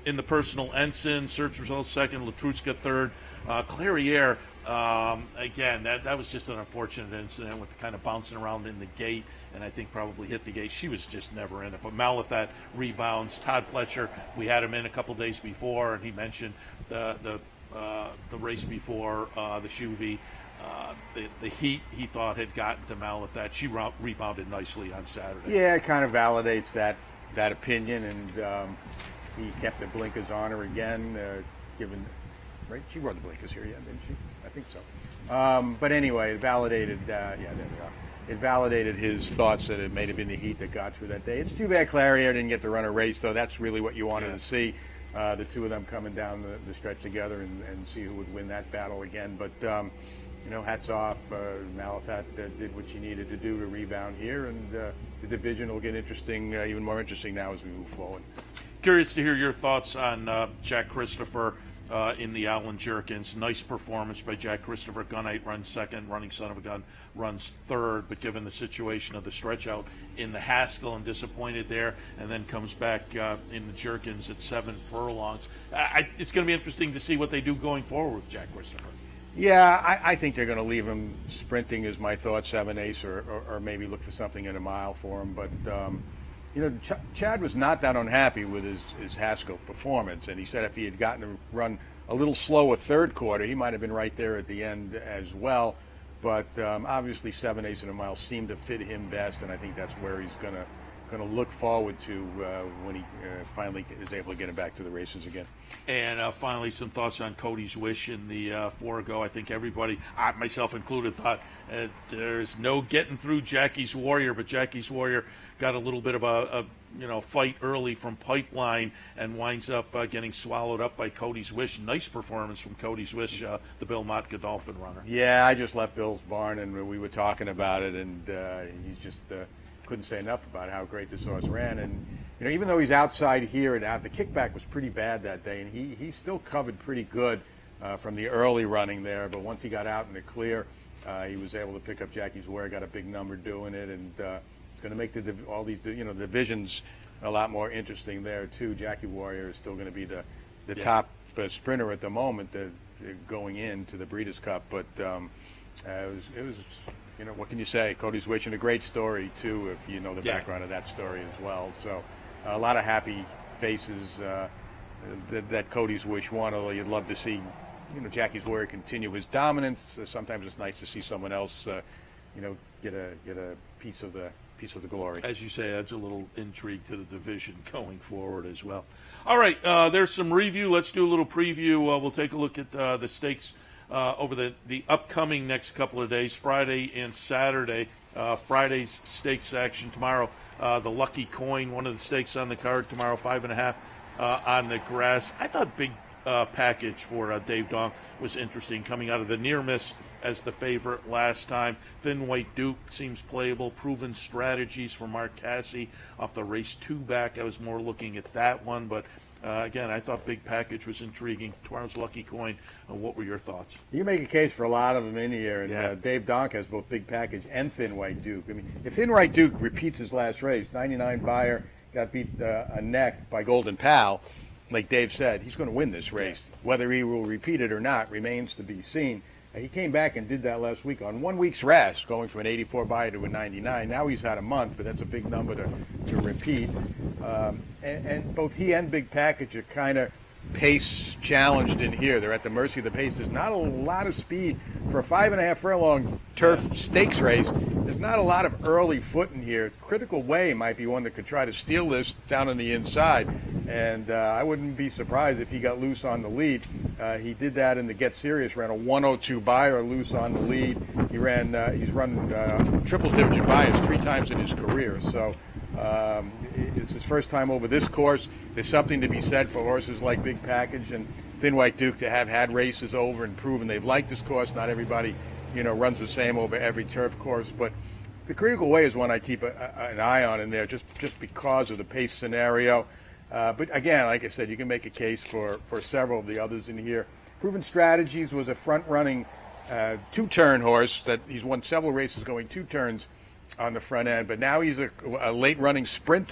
in the personal ensign, search results second, Latruska third. Uh, Clairiere, um, again, that, that was just an unfortunate incident with kind of bouncing around in the gate, and I think probably hit the gate. She was just never in it. But Malathat rebounds. Todd Pletcher, we had him in a couple days before, and he mentioned the the uh, the race before uh, the Shuvi. Uh, the, the heat he thought had gotten to Malathat. She re- rebounded nicely on Saturday. Yeah, it kind of validates that that opinion, and um, he kept the blinkers on her again, uh, given, right? She wore the blinkers here, yeah, didn't she? I think so. Um, but anyway, it validated, uh, yeah, there we are. It validated his thoughts that it may have been the heat that got through that day. It's too bad Clairiere didn't get to run a race, though. That's really what you wanted yeah. to see, uh, the two of them coming down the, the stretch together and, and see who would win that battle again. But, um, you know, hats off. Uh, Malathat uh, did what she needed to do to rebound here, and uh, the division will get interesting, uh, even more interesting now as we move forward. Curious to hear your thoughts on uh, Jack Christopher uh, in the Allen Jerkins. Nice performance by Jack Christopher. Gunite runs second, running Son of a Gun runs third, but given the situation of the stretch out in the Haskell and disappointed there, and then comes back uh, in the Jerkins at seven furlongs. I, it's going to be interesting to see what they do going forward with Jack Christopher. Yeah, I, I think they're going to leave him sprinting, is my thought, seven ace, or, or, or maybe look for something in a mile for him. But, um, you know, Ch- Chad was not that unhappy with his, his Haskell performance, and he said if he had gotten to run a little slower third quarter, he might have been right there at the end as well. But um, obviously seven ace in a mile seemed to fit him best, and I think that's where he's going to going to look forward to uh, when he uh, finally is able to get him back to the races again. And uh, finally, some thoughts on Cody's Wish in the uh, four-ago. I think everybody, I, myself included, thought uh, there's no getting through Jackie's Warrior, but Jackie's Warrior got a little bit of a, a you know fight early from Pipeline and winds up uh, getting swallowed up by Cody's Wish. Nice performance from Cody's Wish, uh, the Bill Mott Godolphin runner. Yeah, I just left Bill's barn, and we were talking about it, and uh, he's just uh, couldn't say enough about how great this horse ran. And you know, even though he's outside here and out, the kickback was pretty bad that day, and he he still covered pretty good uh, from the early running there. But once he got out in the clear, uh, he was able to pick up Jackie's Warrior, got a big number doing it, and uh, going to make the div- all these you know divisions a lot more interesting there too. Jackie Warrior is still going to be the the yeah. top uh, sprinter at the moment, uh, going into the Breeders' Cup. But um, uh, it was it was. You know, what can you say? Cody's Wish, and a great story, too, if you know the yeah. background of that story as well. So uh, a lot of happy faces uh, that, that Cody's Wish won, although you'd love to see, you know, Jackie's Warrior continue his dominance. Uh, sometimes it's nice to see someone else, uh, you know, get a get a piece of the piece of the glory. As you say, adds a little intrigue to the division going forward as well. All right, uh, there's some review. Let's do a little preview. Uh, we'll take a look at uh, the stakes Uh, over the, the upcoming next couple of days, Friday and Saturday. Uh, Friday's stakes action tomorrow. Uh, the Lucky Coin, one of the stakes on the card tomorrow, five and a half uh, on the grass. I thought big uh, package for uh, Dave Donk was interesting, coming out of the near miss as the favorite last time. Thin White Duke seems playable. Proven strategies for Mark Casse off the race two back. I was more looking at that one, but Uh, again, I thought Big Package was intriguing. Tomorrow's Lucky Coin. Uh, what were your thoughts? You make a case for a lot of them in here, and yeah. uh, Dave Donk has both Big Package and Thin White Duke. I mean, if Thin White Duke repeats his last race, ninety-nine buyer, got beat uh, a neck by Golden Pal, like Dave said, he's going to win this race. Yeah. Whether he will repeat it or not remains to be seen. Uh, he came back and did that last week on one week's rest, going from an eighty-four buyer to a ninety-nine. Now he's had a month, but that's a big number to, to repeat. Um, and, and both he and Big Package are kind of pace challenged in here. They're at the mercy of the pace. There's not a lot of speed for a five and a half furlong turf stakes race. There's not a lot of early foot in here. Critical Way might be one that could try to steal this down on the inside, and uh, I wouldn't be surprised if he got loose on the lead. Uh, he did that in the Get Serious, ran a one oh two buyer loose on the lead. He ran, uh, he's run uh, triples division buyers three times in his career, so um, it's his first time over this course. There's something to be said for horses like Big Package and Thin White Duke to have had races over and proven they've liked this course. Not everybody, you know, runs the same over every turf course, but the Critical Way is one I keep a, a, an eye on in there just, just because of the pace scenario. Uh, but again, like I said, you can make a case for, for several of the others in here. Proven Strategies was a front-running uh, two-turn horse that he's won several races going two turns on the front end, but now he's a, a late-running sprinter,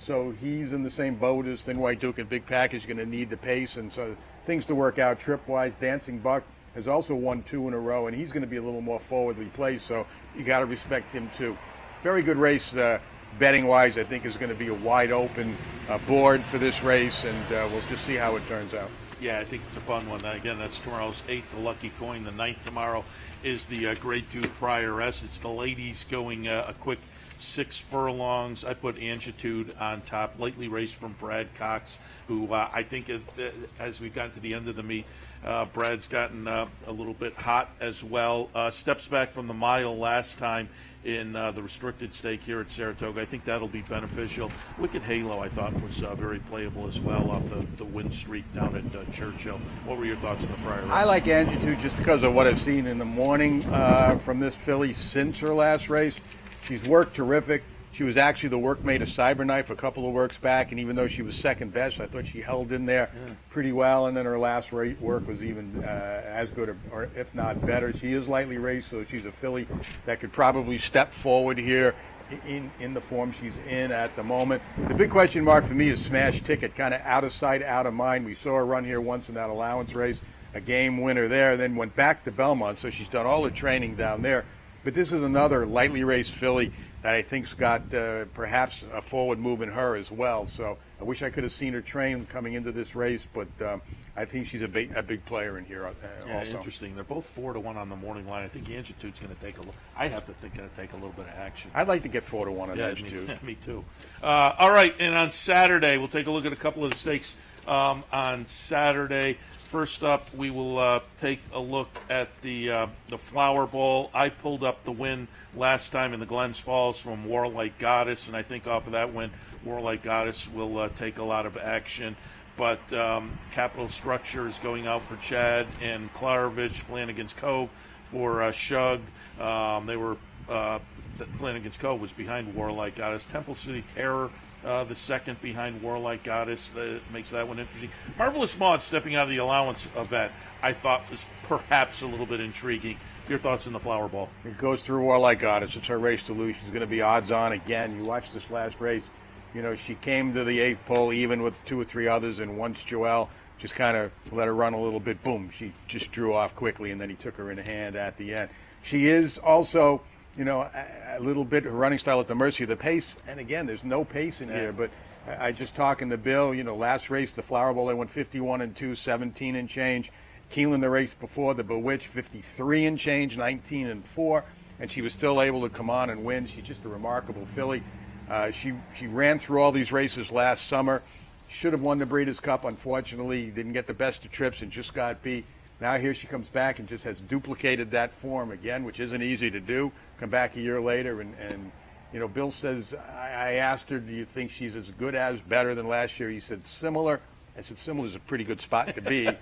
So he's in the same boat as Thin White Duke and Big Package, going to need the pace, and so things to work out trip-wise. Dancing Buck has also won two in a row, and he's going to be a little more forwardly placed, so you got to respect him too. Very good race uh, betting-wise. I think is going to be a wide-open uh, board for this race, and uh, we'll just see how it turns out. Yeah, I think it's a fun one. Again, that's tomorrow's eighth, the Lucky Coin. The ninth tomorrow is the uh, Grade two Prioress. It's the ladies going uh, a quick six furlongs. I put Angitude on top, lightly raced from Brad Cox, who uh, I think it, uh, as we've gotten to the end of the meet, uh, Brad's gotten uh, a little bit hot as well. Uh, steps back from the mile last time in uh, the restricted stake here at Saratoga. I think that'll be beneficial. Wicked Halo, I thought, was uh, very playable as well off the, the win streak down at uh, Churchill. What were your thoughts on the prior race? I like Angitude just because of what I've seen in the morning uh, from this filly since her last race. She's worked terrific. She was actually the workmate of Cyberknife a couple of works back, and even though she was second best, I thought she held in there yeah. pretty well, and then her last work was even uh, as good, or, or if not better. She is lightly raced, so she's a filly that could probably step forward here in, in the form she's in at the moment. The big question mark for me is Smash Ticket, kind of out of sight, out of mind. We saw her run here once in that allowance race, a game winner there, then went back to Belmont, so she's done all her training down there. But this is another lightly raced filly that I think's got uh, perhaps a forward move in her as well. So I wish I could have seen her train coming into this race, but um, I think she's a big, a big player in here. Uh, yeah, also. Interesting. They're both four to one on the morning line. I think Angitude's going to take a little. I have to think going to take a little bit of action. I'd like to get four to one on yeah, Angitude. Me, me too. Uh, all right, and on Saturday we'll take a look at a couple of the stakes um, on Saturday. First up, we will uh, take a look at the uh, the Flower Bowl. I pulled up the win last time in the Glens Falls from Warlike Goddess, and I think off of that win, Warlike Goddess will uh, take a lot of action. But um, Capital Structure is going out for Chad, and Klarovich, Flanagan's Cove for uh, Shug. Um, they were uh, Flanagan's Cove was behind Warlike Goddess. Temple City Terror. Uh, the second behind Warlike Goddess. That makes that one interesting. Marvelous Maud stepping out of the allowance event, I thought was perhaps a little bit intriguing. Your thoughts on the Flower Ball? It goes through Warlike Goddess. It's her race to lose. She's going to be odds on again. You watch this last race. You know, she came to the eighth pole even with two or three others, and once Joel just kind of let her run a little bit, boom, she just drew off quickly, and then he took her in hand at the end. She is also, you know, a, a little bit her running style at the mercy of the pace. And again, there's no pace in yeah. here. But I, I just talking to Bill, you know, last race, the Flower Bowl, they went fifty-one and two, seventeen and change. Keelan, the race before, the Bewitched, fifty-three and change, nineteen and four. And she was still able to come on and win. She's just a remarkable filly. Uh, she, she ran through all these races last summer. Should have won the Breeders' Cup. Unfortunately, didn't get the best of trips and just got beat. Now here she comes back and just has duplicated that form again, which isn't easy to do. Come back a year later, and, and you know, Bill says, I, I asked her, do you think she's as good as, better than last year? He said, similar. I said, similar is a pretty good spot to be.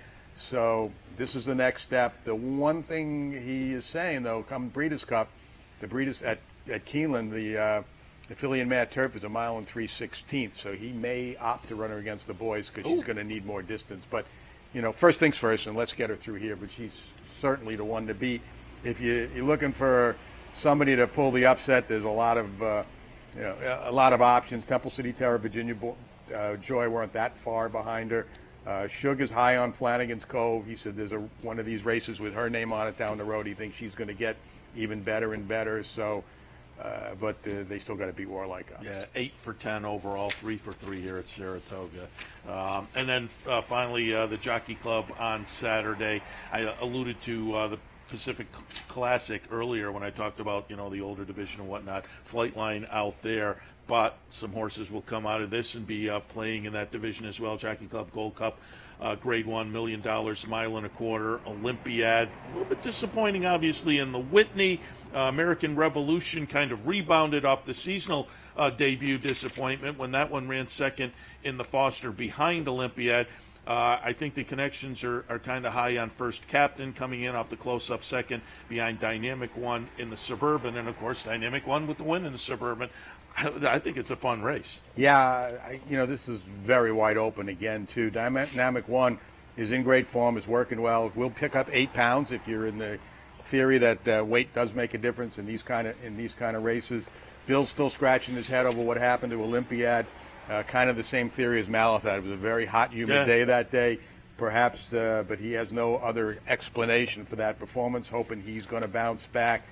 So this is the next step. The one thing he is saying, though, come Breeders' Cup, the Breeders at, at Keeneland, the uh, Affiliate Matt Turf is a mile and three sixteenths, so he may opt to run her against the boys because she's going to need more distance. But, you know, first things first, and let's get her through here. But she's certainly the one to beat. If you, you're looking for somebody to pull the upset, there's a lot of, uh, you know, a lot of options. Temple City Terror, Virginia uh, Joy weren't that far behind her. Uh, Shug is high on Flanagan's Cove. He said there's a one of these races with her name on it down the road. He thinks she's going to get even better and better. So. Uh, but uh, they still got to beat Warlike Goddess. Yeah, eight for ten overall, three for three here at Saratoga. Um, and then uh, finally, uh, the Jockey Club on Saturday. I alluded to uh, the Pacific Classic earlier when I talked about, you know, the older division and whatnot. Flightline out there, but some horses will come out of this and be uh, playing in that division as well. Jockey Club Gold Cup. Uh, grade one, million dollars, mile and a quarter, Olympiad. A little bit disappointing, obviously, in the Whitney. Uh, American Revolution kind of rebounded off the seasonal uh, debut disappointment when that one ran second in the Foster behind Olympiad. Uh, I think the connections are, are kind of high on First Captain coming in off the close-up second behind Dynamic One in the Suburban. And, of course, Dynamic One with the win in the Suburban. I, I think it's a fun race. Yeah, I, you know, this is very wide open again, too. Dynamic One is in great form, is working well. Will pick up eight pounds if you're in the theory that uh, weight does make a difference in these kind of in these kind of races. Bill's still scratching his head over what happened to Olympiad. Uh, kind of the same theory as Malathaat. It was a very hot, humid Yeah. day that day, perhaps, uh, but he has no other explanation for that performance, hoping he's going to bounce back.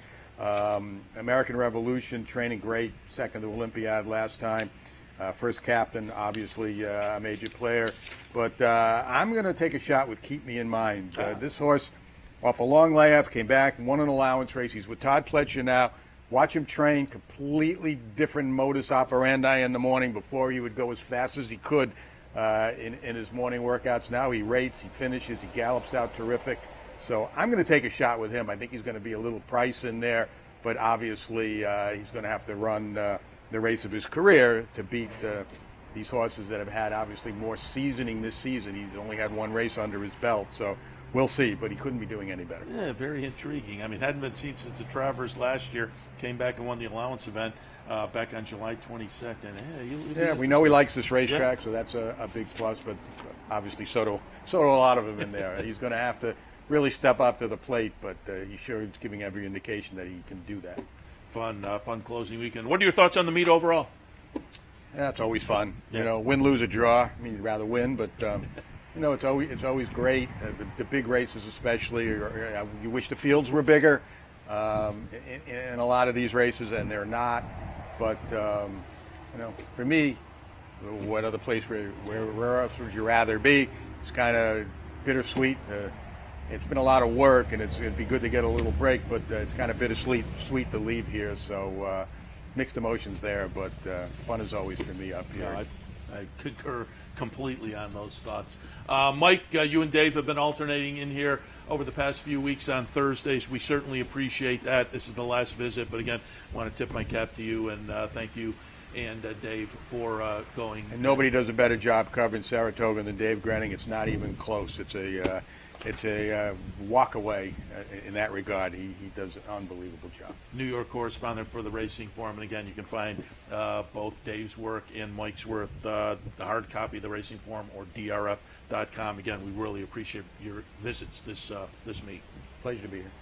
Um, American Revolution, training great, second to Olympiad last time. Uh, first captain, obviously uh, a major player. But uh, I'm going to take a shot with Keep Me in Mind. Uh, this horse, off a long layoff, came back, won an allowance race. He's with Todd Pletcher now. Watch him train, completely different modus operandi in the morning. Before he would go as fast as he could uh, in, in his morning workouts. Now he rates, he finishes, he gallops out terrific. So I'm going to take a shot with him. I think he's going to be a little price in there, but obviously uh, he's going to have to run uh, the race of his career to beat uh, these horses that have had obviously more seasoning this season. He's only had one race under his belt, so we'll see, but he couldn't be doing any better. Yeah, very intriguing. I mean, hadn't been seen since the Travers last year. Came back and won the allowance event uh, back on July twenty-second. Yeah, you, you Yeah, we know he likes this racetrack, yeah. so that's a, a big plus, but obviously so do, so do a lot of them in there. He's going to have to really step up to the plate, but uh, he sure is giving every indication that he can do that. Fun, uh, fun closing weekend. What are your thoughts on the meet overall? Yeah, it's always fun. Yeah. You know, win, lose, or draw. I mean, you'd rather win, but um, you know, it's always it's always great. Uh, the, the big races, especially, or, or, uh, you wish the fields were bigger um, in, in a lot of these races, and they're not. But um, you know, for me, what other place where where, where else would you rather be? It's kind of bittersweet. Uh, it's been a lot of work, and it's, it'd be good to get a little break, but uh, it's kind of bittersweet sweet to leave here. So uh, mixed emotions there, but uh, fun as always for me up here. Yeah, I, I concur completely on those thoughts. Uh, Mike, uh, you and Dave have been alternating in here over the past few weeks on Thursdays. We certainly appreciate that. This is the last visit, but again, I want to tip my cap to you and uh, thank you and uh, Dave for uh, going. And nobody does a better job covering Saratoga than Dave Grenning. It's not even close. It's a uh, it's a uh, walk away uh, in that regard. He he does an unbelievable job. New York correspondent for the Racing Forum, and again, you can find uh, both Dave's work and Mike's work, uh, the hard copy of the Racing Forum or D R F dot com. Again, we really appreciate your visits this uh, this meet. Pleasure to be here.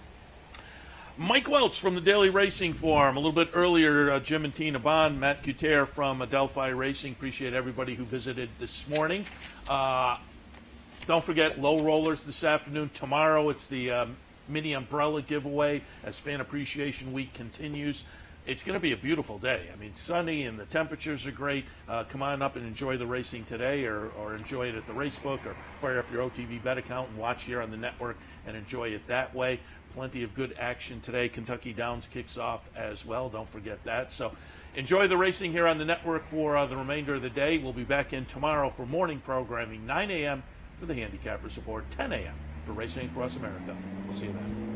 Mike Welch from the Daily Racing Forum. A little bit earlier, uh, Jim and Tina Bond, Matt Couture from Adelphi Racing. Appreciate everybody who visited this morning. Uh, don't forget, low rollers this afternoon. Tomorrow, it's the um, mini umbrella giveaway as Fan Appreciation Week continues. It's going to be a beautiful day. I mean, sunny and the temperatures are great. Uh, come on up and enjoy the racing today, or, or enjoy it at the Racebook, or fire up your O T B Bet account and watch here on the network and enjoy it that way. Plenty of good action today. Kentucky Downs kicks off as well. Don't forget that. So enjoy the racing here on the network for uh, the remainder of the day. We'll be back in tomorrow for morning programming, nine a.m. for the Handicapper Support, ten a.m. for Racing Across America. We'll see you then.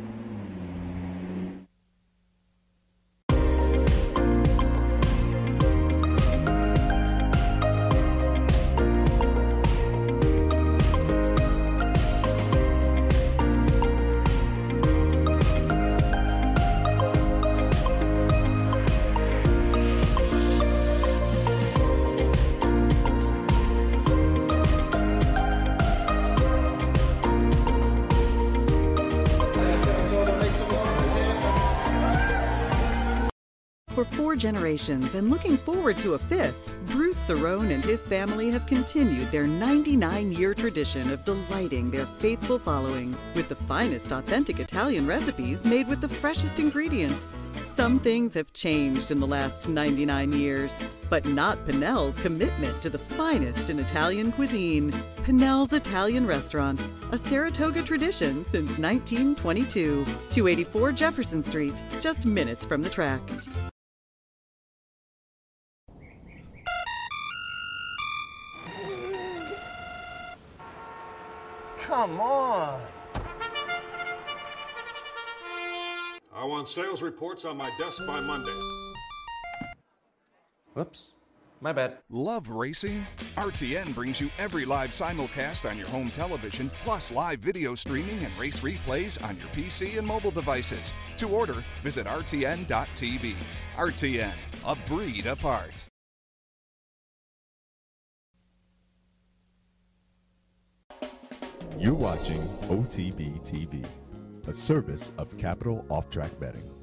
For four generations and looking forward to a fifth, Bruce Cerrone and his family have continued their ninety-nine-year tradition of delighting their faithful following with the finest authentic Italian recipes made with the freshest ingredients. Some things have changed in the last ninety-nine years, but not Pinnell's commitment to the finest in Italian cuisine. Pinnell's Italian Restaurant, a Saratoga tradition since nineteen twenty-two. two eighty-four Jefferson Street, just minutes from the track. Come on. I want sales reports on my desk by Monday. Whoops. My bad. Love racing? R T N brings you every live simulcast on your home television, plus live video streaming and race replays on your P C and mobile devices. To order, visit R T N dot T V. R T N, a breed apart. You're watching O T B T V, a service of Capital Off Track Betting.